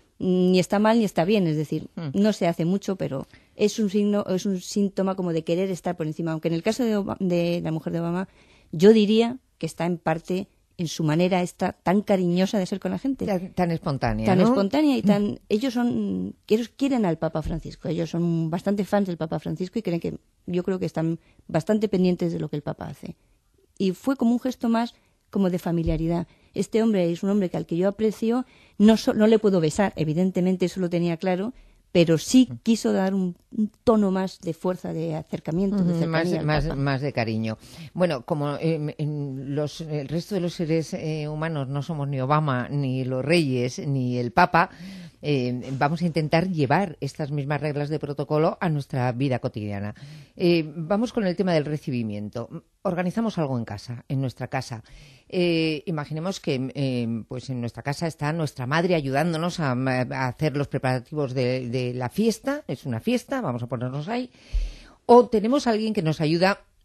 Ni está mal ni está bien, es decir, no se hace mucho, pero es un signo, es un síntoma como de querer estar por encima. Aunque en el caso de, Obama- de la mujer de Obama, yo diría que está en parte en su manera esta tan cariñosa de ser con la gente. Tan, tan espontánea, Tan ¿no? espontánea y tan... Ellos son... Ellos quieren al Papa Francisco. Ellos son bastante fans del Papa Francisco y creen que... Yo creo que están bastante pendientes de lo que el Papa hace. Y fue como un gesto más como de familiaridad. Este hombre es un hombre que al que yo aprecio. No, so- no le puedo besar, evidentemente eso lo tenía claro, pero sí quiso dar un, un tono más de fuerza, de acercamiento, de Ujú, cercanía más, al más, Papa. más de cariño. Bueno, como eh, en los, el resto de los seres eh, humanos no somos ni Obama, ni los reyes, ni el Papa, eh, vamos a intentar llevar estas mismas reglas de protocolo a nuestra vida cotidiana. Eh, vamos con el tema del recibimiento. Organizamos algo en casa, en nuestra casa. Eh, imaginemos que eh, pues en nuestra casa está nuestra madre ayudándonos a, a hacer los preparativos de, de la fiesta. Es una fiesta, vamos a ponernos ahí. O tenemos a alguien que nos ayuda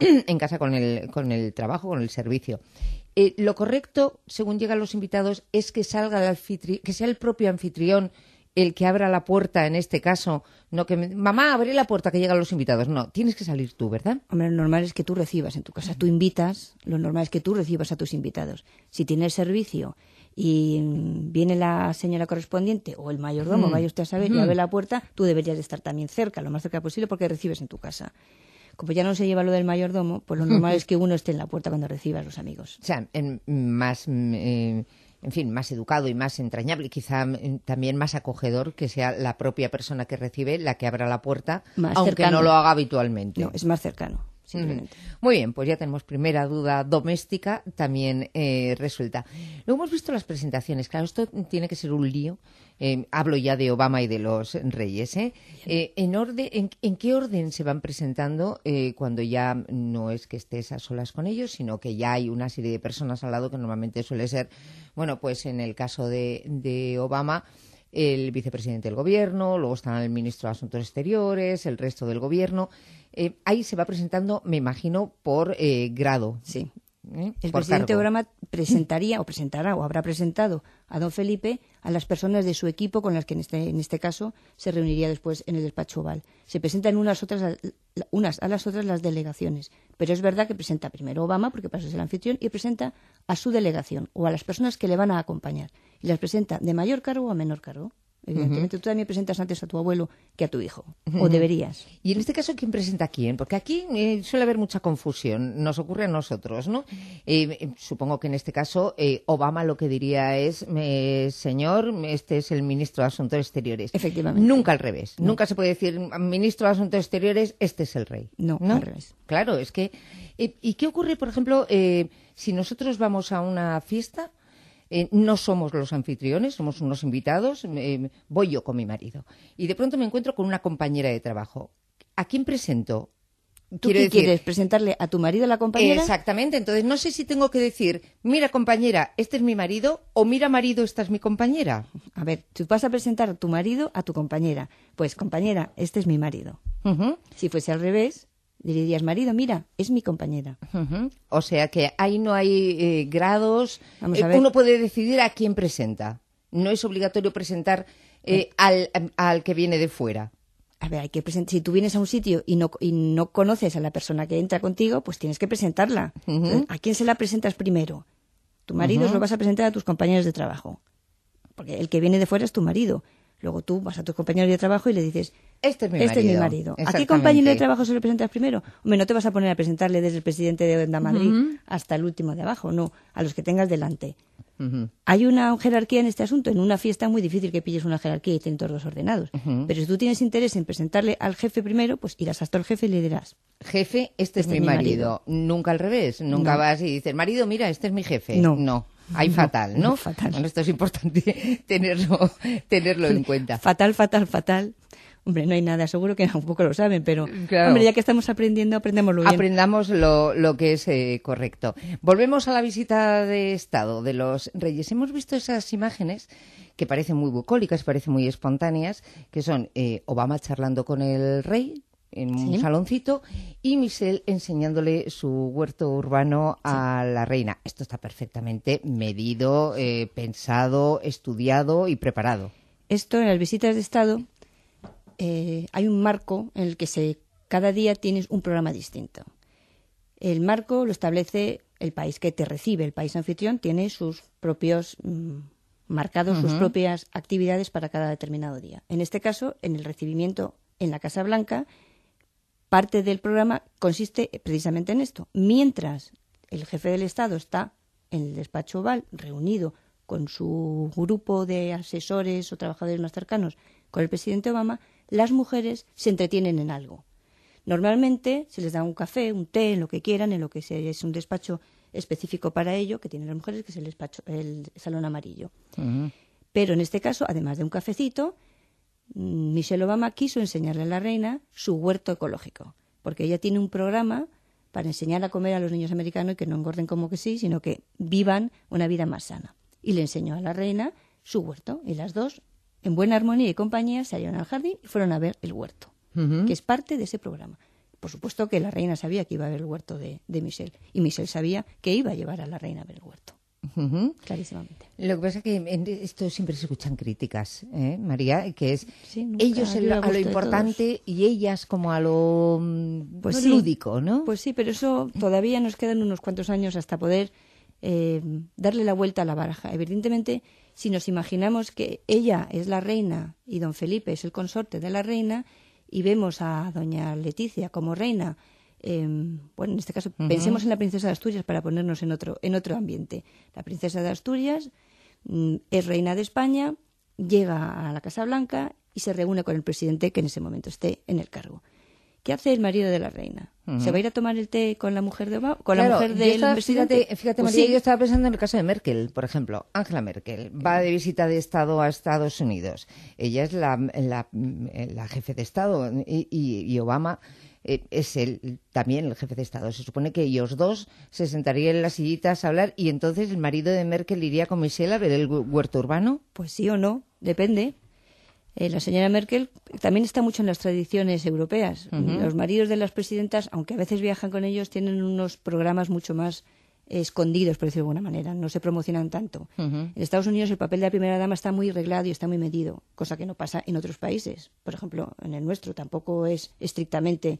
en casa con el, con el trabajo, con el servicio. Eh, lo correcto, según llegan los invitados, es que salga el anfitrión, que sea el propio anfitrión el que abra la puerta en este caso, no que me, mamá, abre la puerta que llegan los invitados. No, tienes que salir tú, ¿verdad? Hombre, lo normal es que tú recibas en tu casa. Tú invitas, lo normal es que tú recibas a tus invitados. Si tienes servicio y viene la señora correspondiente o el mayordomo, mm. vaya usted a saber, mm. y abre la puerta, tú deberías de estar también cerca, lo más cerca posible, porque recibes en tu casa. Como ya no se lleva lo del mayordomo, pues lo normal es que uno esté en la puerta cuando reciba a los amigos. O sea, en, más... Eh... en fin, más educado y más entrañable, quizá también más acogedor, que sea la propia persona que recibe la que abra la puerta, más aunque cercano. No lo haga habitualmente. No, es más cercano, simplemente. Mm. Muy bien, pues ya tenemos primera duda doméstica también eh, resuelta. Luego hemos visto las presentaciones. Claro, esto tiene que ser un lío. Eh, hablo ya de Obama y de los reyes. ¿eh? Eh, en, orden, en, ¿En qué orden se van presentando eh, cuando ya no es que estés a solas con ellos, sino que ya hay una serie de personas al lado, que normalmente suele ser, bueno, pues en el caso de, de Obama, el vicepresidente del gobierno, luego está el ministro de Asuntos Exteriores, el resto del gobierno. Eh, ahí se va presentando, me imagino, por eh, grado. Sí. ¿Eh? El por presidente cargo. Obama presentaría o presentará o habrá presentado a don Felipe a las personas de su equipo con las que en este, en este caso se reuniría después en el despacho oval. Se presentan unas, otras a, unas a las otras las delegaciones, pero es verdad que presenta primero Obama, porque para eso es el anfitrión, y presenta a su delegación o a las personas que le van a acompañar. Y las presenta de mayor cargo a menor cargo. Evidentemente, uh-huh. tú también presentas antes a tu abuelo que a tu hijo, uh-huh. o deberías. Y en este caso, ¿quién presenta a quién? Porque aquí eh, suele haber mucha confusión, nos ocurre a nosotros, ¿no? Eh, eh, supongo que en este caso eh, Obama lo que diría es, eh, señor, este es el ministro de Asuntos Exteriores. Efectivamente. Nunca al revés. No. Nunca se puede decir, ministro de Asuntos Exteriores, este es el rey. No, ¿no? al revés. Claro, es que... Eh, ¿Y qué ocurre, por ejemplo, eh, si nosotros vamos a una fiesta? Eh, no somos los anfitriones, somos unos invitados, eh, voy yo con mi marido. Y de pronto me encuentro con una compañera de trabajo. ¿A quién presento? ¿Tú qué decir, quieres? ¿Presentarle a tu marido a la compañera? Exactamente. Entonces, no sé si tengo que decir, mira, compañera, este es mi marido, o mira, marido, esta es mi compañera. A ver, tú vas a presentar a tu marido a tu compañera. Pues, compañera, este es mi marido. Uh-huh. Si fuese al revés, dirías, marido, mira, es mi compañera. Uh-huh. O sea que ahí no hay eh, grados. Vamos a ver. Uno puede decidir a quién presenta. No es obligatorio presentar eh, al, al que viene de fuera. A ver, hay que presentar. Si tú vienes a un sitio y no, y no conoces a la persona que entra contigo, pues tienes que presentarla. Uh-huh. Entonces, ¿a quién se la presentas primero? Tu marido Uh-huh. se lo vas a presentar a tus compañeros de trabajo. Porque el que viene de fuera es tu marido. Luego tú vas a tus compañeros de trabajo y le dices, este es mi este marido. Es mi marido. ¿A qué compañero de trabajo se lo presentas primero? Hombre, no te vas a poner a presentarle desde el presidente de Onda Madrid uh-huh. hasta el último de abajo, no, a los que tengas delante. Uh-huh. Hay una jerarquía en este asunto. En una fiesta es muy difícil que pilles una jerarquía y estén todos ordenados. Uh-huh. Pero si tú tienes interés en presentarle al jefe primero, pues irás hasta el jefe y le dirás, jefe, este, este es mi marido. marido. Nunca al revés. Nunca no. vas y dices, marido, mira, este es mi jefe. No. No. Hay no, fatal, ¿no? no fatal. Bueno, esto es importante tenerlo, tenerlo en cuenta. Fatal, fatal, fatal. Hombre, no hay nada, seguro que un poco lo saben, pero claro. hombre, ya que estamos aprendiendo, aprendémoslo bien. Aprendamos lo, lo que es eh, correcto. Volvemos a la visita de Estado de los Reyes. Hemos visto esas imágenes que parecen muy bucólicas, parecen muy espontáneas, que son eh, Obama charlando con el rey en un ¿Sí? saloncito y Michelle enseñándole su huerto urbano a sí. la reina. Esto está perfectamente medido, eh, pensado, estudiado y preparado. Esto en las visitas de Estado eh, hay un marco en el que se cada día tienes un programa distinto. El marco lo establece el país que te recibe, el país anfitrión tiene sus propios mmm, marcados, uh-huh. sus propias actividades para cada determinado día. En este caso, en el recibimiento en la Casa Blanca, parte del programa consiste precisamente en esto. Mientras el jefe del Estado está en el despacho oval, reunido con su grupo de asesores o trabajadores más cercanos con el presidente Obama, las mujeres se entretienen en algo. Normalmente se les da un café, un té, lo que quieran, en lo que es un despacho específico para ello, que tienen las mujeres, que es el, despacho, el salón amarillo. Uh-huh. Pero en este caso, además de un cafecito, Michelle Obama quiso enseñarle a la reina su huerto ecológico, porque ella tiene un programa para enseñar a comer a los niños americanos y que no engorden como que sí, sino que vivan una vida más sana. Y le enseñó a la reina su huerto, y las dos, en buena armonía y compañía, salieron al jardín y fueron a ver el huerto, uh-huh. que es parte de ese programa. por supuesto que la reina sabía que iba a ver el huerto de, de Michelle, y Michelle sabía que iba a llevar a la reina a ver el huerto. Uh-huh. Clarísimamente. Lo que pasa es que en esto siempre se escuchan críticas, ¿eh, María? Que es sí, nunca, ellos el, a lo importante y ellas como a lo pues no, sí, lúdico, ¿no? Pues sí, pero eso todavía nos quedan unos cuantos años hasta poder eh, darle la vuelta a la baraja. Evidentemente, si nos imaginamos que ella es la reina y don Felipe es el consorte de la reina y vemos a doña Leticia como reina, Eh, bueno, en este caso uh-huh. pensemos en la princesa de Asturias para ponernos en otro, en otro ambiente. La princesa de Asturias mm, es reina de España, llega a la Casa Blanca y se reúne con el presidente que en ese momento esté en el cargo. ¿Qué hace el marido de la reina? Uh-huh. ¿Se va a ir a tomar el té con la mujer de Obama? ¿Con claro, la mujer del estaba, presidente? Fíjate, fíjate pues María, sí. Yo estaba pensando en el caso de Merkel, por ejemplo. Angela Merkel va de visita de Estado a Estados Unidos. Ella es la, la, la jefe de Estado y, y, y Obama eh, es el, también el jefe de Estado. Se supone que ellos dos se sentarían en las sillitas a hablar y entonces el marido de Merkel iría con Michelle a ver el huerto urbano. Pues sí o no, depende. Eh, la señora Merkel también está mucho en las tradiciones europeas. Uh-huh. Los maridos de las presidentas, aunque a veces viajan con ellos, tienen unos programas mucho más eh, escondidos, por decirlo de alguna manera. No se promocionan tanto. Uh-huh. En Estados Unidos el papel de la primera dama está muy reglado y está muy medido, cosa que no pasa en otros países. Por ejemplo, en el nuestro tampoco es estrictamente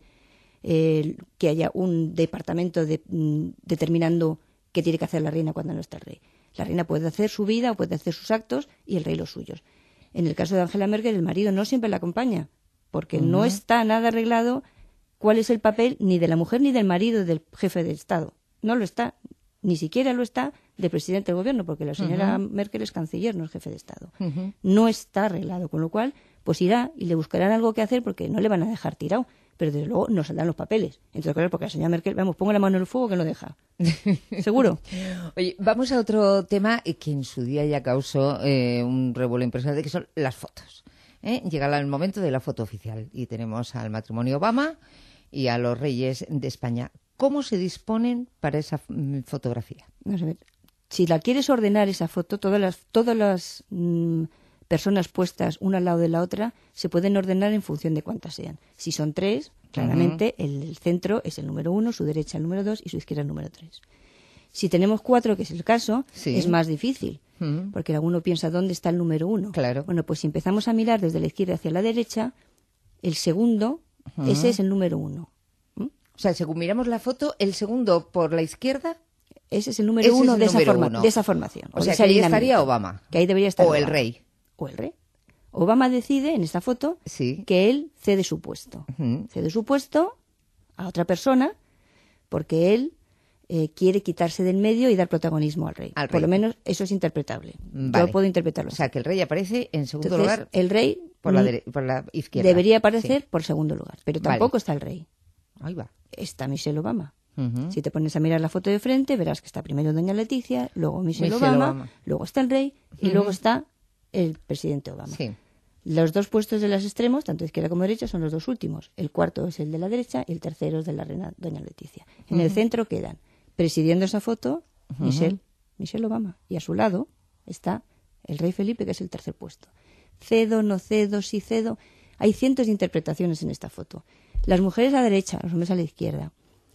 eh, que haya un departamento de, mm, determinando qué tiene que hacer la reina cuando no está el rey. La reina puede hacer su vida o puede hacer sus actos y el rey los suyos. En el caso de Angela Merkel, el marido no siempre la acompaña, porque uh-huh. no está nada arreglado cuál es el papel ni de la mujer ni del marido del jefe de Estado. No lo está, ni siquiera lo está del presidente del gobierno, porque la señora uh-huh. Merkel es canciller, no es jefe de Estado. Uh-huh. No está arreglado, con lo cual, pues irá y le buscarán algo que hacer porque no le van a dejar tirado. Pero desde luego no saldrán los papeles. Entonces, claro, porque la señora Merkel, vamos, pongo la mano en el fuego que no deja. ¿Seguro? Oye, vamos a otro tema que en su día ya causó eh, un revuelo impresionante, que son las fotos. ¿eh? Llega el momento de la foto oficial y tenemos al matrimonio Obama y a los reyes de España. ¿Cómo se disponen para esa f- fotografía? Vamos a ver. Si la quieres ordenar esa foto, todas las, todas las mmm, personas puestas una al lado de la otra se pueden ordenar en función de cuántas sean. Si son tres, claramente uh-huh. el, el centro es el número uno, su derecha el número dos y su izquierda el número tres. Si tenemos cuatro, que es el caso, sí. es más difícil, uh-huh. porque alguno piensa dónde está el número uno. Claro. Bueno, pues si empezamos a mirar desde la izquierda hacia la derecha, el segundo, uh-huh. ese es el número uno. ¿Mm? O sea, según miramos la foto, el segundo por la izquierda, ese es el número uno, de, número esa forma, uno. de esa formación. O, o sea, que ahí estaría Obama. Que ahí debería estar O Obama. el rey. O el rey. Obama decide en esta foto sí. que él cede su puesto. Uh-huh. Cede su puesto a otra persona porque él eh, quiere quitarse del medio y dar protagonismo al rey. Al rey. Por lo menos eso es interpretable. Vale. Yo puedo interpretarlo. O sea, que el rey aparece en segundo Entonces, lugar. El rey por la, dere- por la izquierda. Debería aparecer sí. por segundo lugar. Pero tampoco vale. está el rey. Ahí va. Está Michelle Obama. Uh-huh. Si te pones a mirar la foto de frente, verás que está primero doña Leticia, luego Michelle, Michelle Obama, Obama, luego está el rey y uh-huh. luego está el presidente Obama. Sí. Los dos puestos de los extremos, tanto izquierda como derecha, son los dos últimos. El cuarto es el de la derecha y el tercero es de la reina doña Leticia. En uh-huh. el centro quedan, presidiendo esa foto, uh-huh. Michelle, Michelle Obama. Y a su lado está el rey Felipe, que es el tercer puesto. Cedo, no cedo, sí cedo. Hay cientos de interpretaciones en esta foto. Las mujeres a la derecha, los hombres a la izquierda.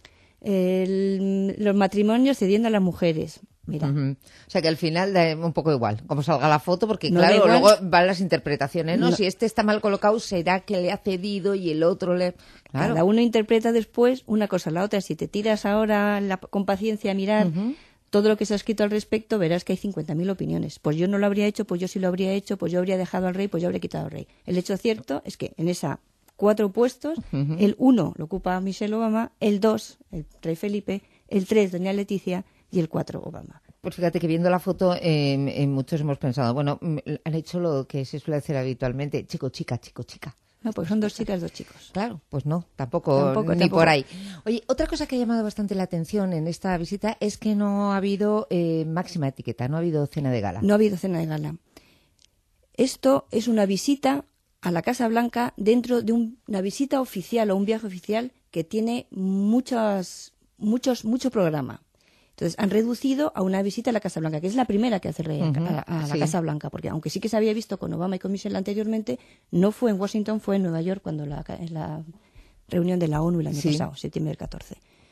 El, los matrimonios cediendo a las mujeres. Mira. Uh-huh. O sea que al final da un poco igual cómo salga la foto, porque no claro, luego van las interpretaciones, ¿no? no. Si este está mal colocado, será que le ha cedido y el otro le... Claro. Cada uno interpreta después una cosa a la otra. Si te tiras ahora la, con paciencia a mirar uh-huh. todo lo que se ha escrito al respecto, verás que hay cincuenta mil opiniones. Pues yo no lo habría hecho, pues yo sí lo habría hecho, pues yo habría dejado al rey, pues yo habría quitado al rey. El hecho cierto es que en esa cuatro puestos, uh-huh. el uno lo ocupa Michelle Obama, el dos, el rey Felipe, el tres, doña Leticia, y el cuatro, Obama. Pues fíjate que viendo la foto, eh, eh, muchos hemos pensado, bueno, han hecho lo que se suele hacer habitualmente, chico, chica, chico, chica. No, pues son dos chicas, dos chicos. Claro, pues no, tampoco, tampoco ni tampoco. por ahí. Oye, otra cosa que ha llamado bastante la atención en esta visita es que no ha habido eh, máxima etiqueta, no ha habido cena de gala. No ha habido cena de gala. Esto es una visita a la Casa Blanca dentro de un, una visita oficial o un viaje oficial que tiene muchas, muchos, mucho programa. Entonces, han reducido a una visita a la Casa Blanca, que es la primera que hace el rey uh-huh. a, a la sí. Casa Blanca, porque aunque sí que se había visto con Obama y con Michelle anteriormente, no fue en Washington, fue en Nueva York cuando la, la reunión de la ONU el año Sí. pasado, septiembre del catorce.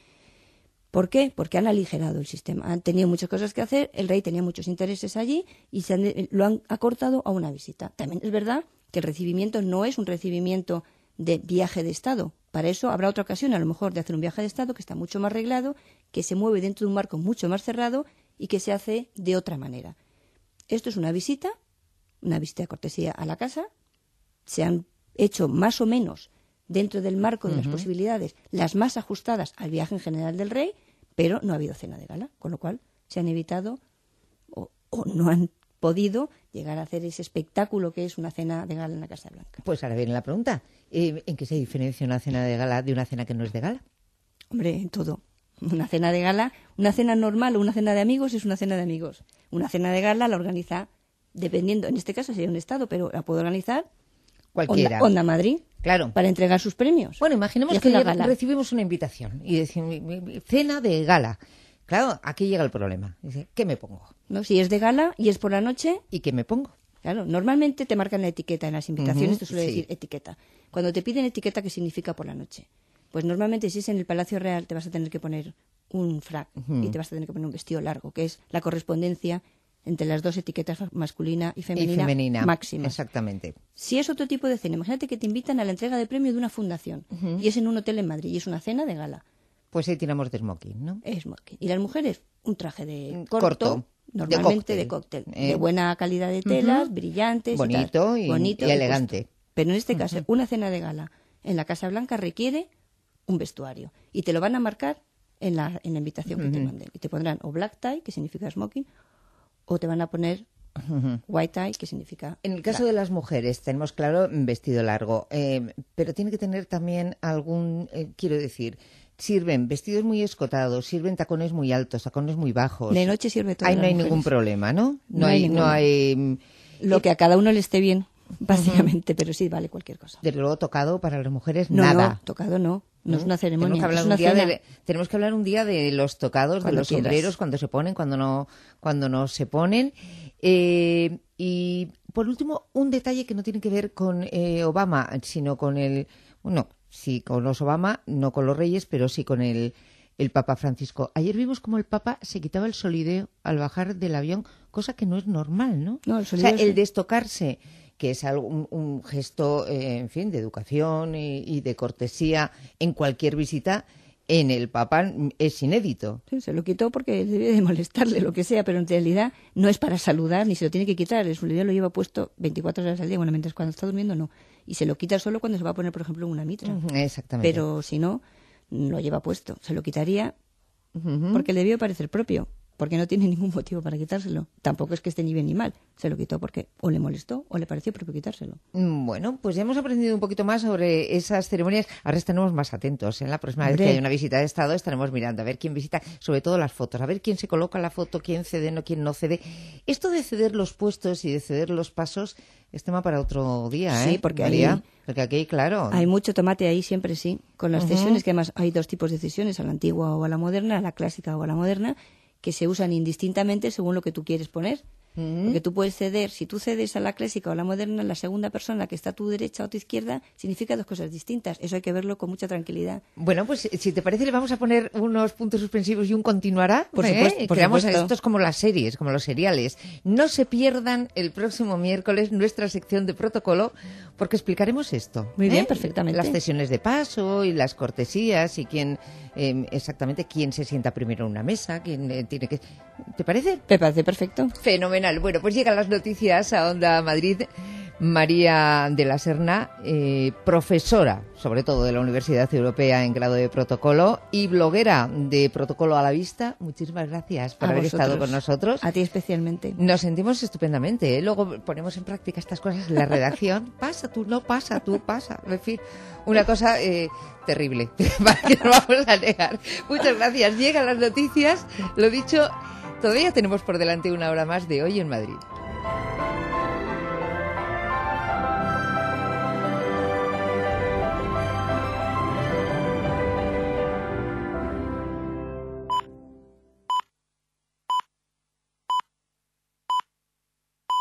¿Por qué? Porque han aligerado el sistema. Han tenido muchas cosas que hacer, el rey tenía muchos intereses allí y se han- lo han acortado a una visita. También es verdad que el recibimiento no es un recibimiento de viaje de Estado. Para eso habrá otra ocasión, a lo mejor, de hacer un viaje de Estado que está mucho más arreglado, que se mueve dentro de un marco mucho más cerrado y que se hace de otra manera. Esto es una visita, una visita de cortesía a la casa. Se han hecho más o menos dentro del marco de las Ujú. posibilidades, las más ajustadas al viaje en general del rey, pero no ha habido cena de gala, con lo cual se han evitado o, o no han podido llegar a hacer ese espectáculo que es una cena de gala en la Casa Blanca. Pues ahora viene la pregunta. Eh, ¿En qué se diferencia una cena de gala de una cena que no es de gala? Hombre, en todo. Una cena de gala, una cena normal o una cena de amigos es una cena de amigos. Una cena de gala la organiza, dependiendo, en este caso sería un Estado, pero la puede organizar Cualquiera. Onda, Onda Madrid. Claro. Para entregar sus premios. Bueno, imaginemos Y que hace la lleva- gala. recibimos una invitación y decimos, cena de gala. Claro, aquí llega el problema. Dice, ¿qué me pongo? ¿No? Si es de gala y es por la noche. ¿Y qué me pongo? Claro, normalmente te marcan la etiqueta en las invitaciones, Ujú, te suele sí. decir etiqueta. Cuando te piden etiqueta, ¿qué significa por la noche? Pues normalmente si es en el Palacio Real te vas a tener que poner un frac Ujú. y te vas a tener que poner un vestido largo, que es la correspondencia entre las dos etiquetas masculina y femenina, y femenina. máximas. Exactamente. Si es otro tipo de cena, imagínate que te invitan a la entrega de premio de una fundación Ujú. y es en un hotel en Madrid y es una cena de gala. Pues ahí tiramos de smoking, ¿no? Es smoking. Y las mujeres, un traje de Corto, corto, de normalmente cóctel. de cóctel, Eh. de buena calidad de telas, Ujú. brillantes, y Bonito tal. y- Bonito y y elegante. justo. Pero en este Ujú. caso, una cena de gala en la Casa Blanca requiere un vestuario y te lo van a marcar en la, en la invitación que te Ujú. manden. Y te pondrán o black tie, que significa smoking, o te van a poner Ujú. white tie, que significa... En el caso de las mujeres, tenemos claro mm, vestido largo, eh, pero tiene que tener también algún, eh, quiero decir, sirven vestidos muy escotados, sirven tacones muy altos, tacones muy bajos. De noche sirve todo. Ahí a no las hay mujeres. ningún problema, ¿no? No, No hay hay, ninguno. no hay. mm, Lo que a cada uno le esté bien, básicamente, pero sí vale cualquier cosa. Desde luego tocado para las mujeres No, nada. no, tocado no. No es una ceremonia, Tenemos que hablar es un una día cena. de, tenemos que hablar un día de los tocados, de Cuando los quieras. sombreros, cuando se ponen, cuando no, cuando no se ponen. Eh, y por último, un detalle que no tiene que ver con eh, Obama, sino con el, bueno, sí, con los Obama, no con los reyes, pero sí con el, el Papa Francisco. Ayer vimos cómo el Papa se quitaba el solideo al bajar del avión, cosa que no es normal, ¿no? No, el O sea, solideo el es- destocarse, que es algo, un, un gesto, eh, en fin, de educación y, y de cortesía en cualquier visita, en el Papa mm, es inédito. Sí, se lo quitó porque debe de molestarle, lo que sea, pero en realidad no es para saludar ni se lo tiene que quitar. El solideo lo lleva puesto veinticuatro horas al día, bueno, mientras cuando está durmiendo no. Y se lo quita solo cuando se va a poner, por ejemplo, una mitra. Ujú, exactamente. Pero si no, lo lleva puesto. Se lo quitaría Ujú. porque le debió parecer propio, porque no tiene ningún motivo para quitárselo. Tampoco es que esté ni bien ni mal. Se lo quitó porque o le molestó o le pareció propio quitárselo. Mm, Bueno, pues ya hemos aprendido un poquito más sobre esas ceremonias. Ahora estaremos más atentos. En la próxima vez Hombre. que haya una visita de Estado estaremos mirando a ver quién visita, sobre todo las fotos, a ver quién se coloca la foto, quién cede, no, quién no cede. Esto de ceder los puestos y de ceder los pasos es tema para otro día, ¿eh? Sí, porque María? ahí- Porque aquí, claro. Hay mucho tomate ahí siempre, sí. Con las Ujú. cesiones, que además hay dos tipos de cesiones, a la antigua o a la moderna, a la clásica o a la moderna, que se usan indistintamente según lo que tú quieres poner. Porque tú puedes ceder, si tú cedes a la clásica o a la moderna, la segunda persona que está a tu derecha o a tu izquierda significa dos cosas distintas. Eso hay que verlo con mucha tranquilidad. Bueno, pues si te parece le vamos a poner unos puntos suspensivos y un continuará. Por ¿eh? supuesto, por Creamos supuesto. esto es como las series, como los seriales. No se pierdan el próximo miércoles nuestra sección de protocolo porque explicaremos esto. Muy bien, ¿eh? perfectamente. Las cesiones de paso y las cortesías y quién eh, exactamente quién se sienta primero en una mesa, quién eh, tiene que. ¿Te parece? Me parece perfecto. Fenomenal. Bueno, pues llegan las noticias a Onda Madrid. María de la Serna, eh, profesora, sobre todo de la Universidad Europea en grado de protocolo y bloguera de Protocolo a la Vista. Muchísimas gracias por A haber vosotros. estado con nosotros. A ti especialmente. Nos sentimos estupendamente, ¿eh? Luego ponemos en práctica estas cosas en la redacción. Pasa tú, no pasa tú, pasa. En fin, una cosa eh, terrible, para que no vamos a negar. Muchas gracias. Llegan las noticias. Lo dicho, todavía tenemos por delante una hora más de Hoy en Madrid.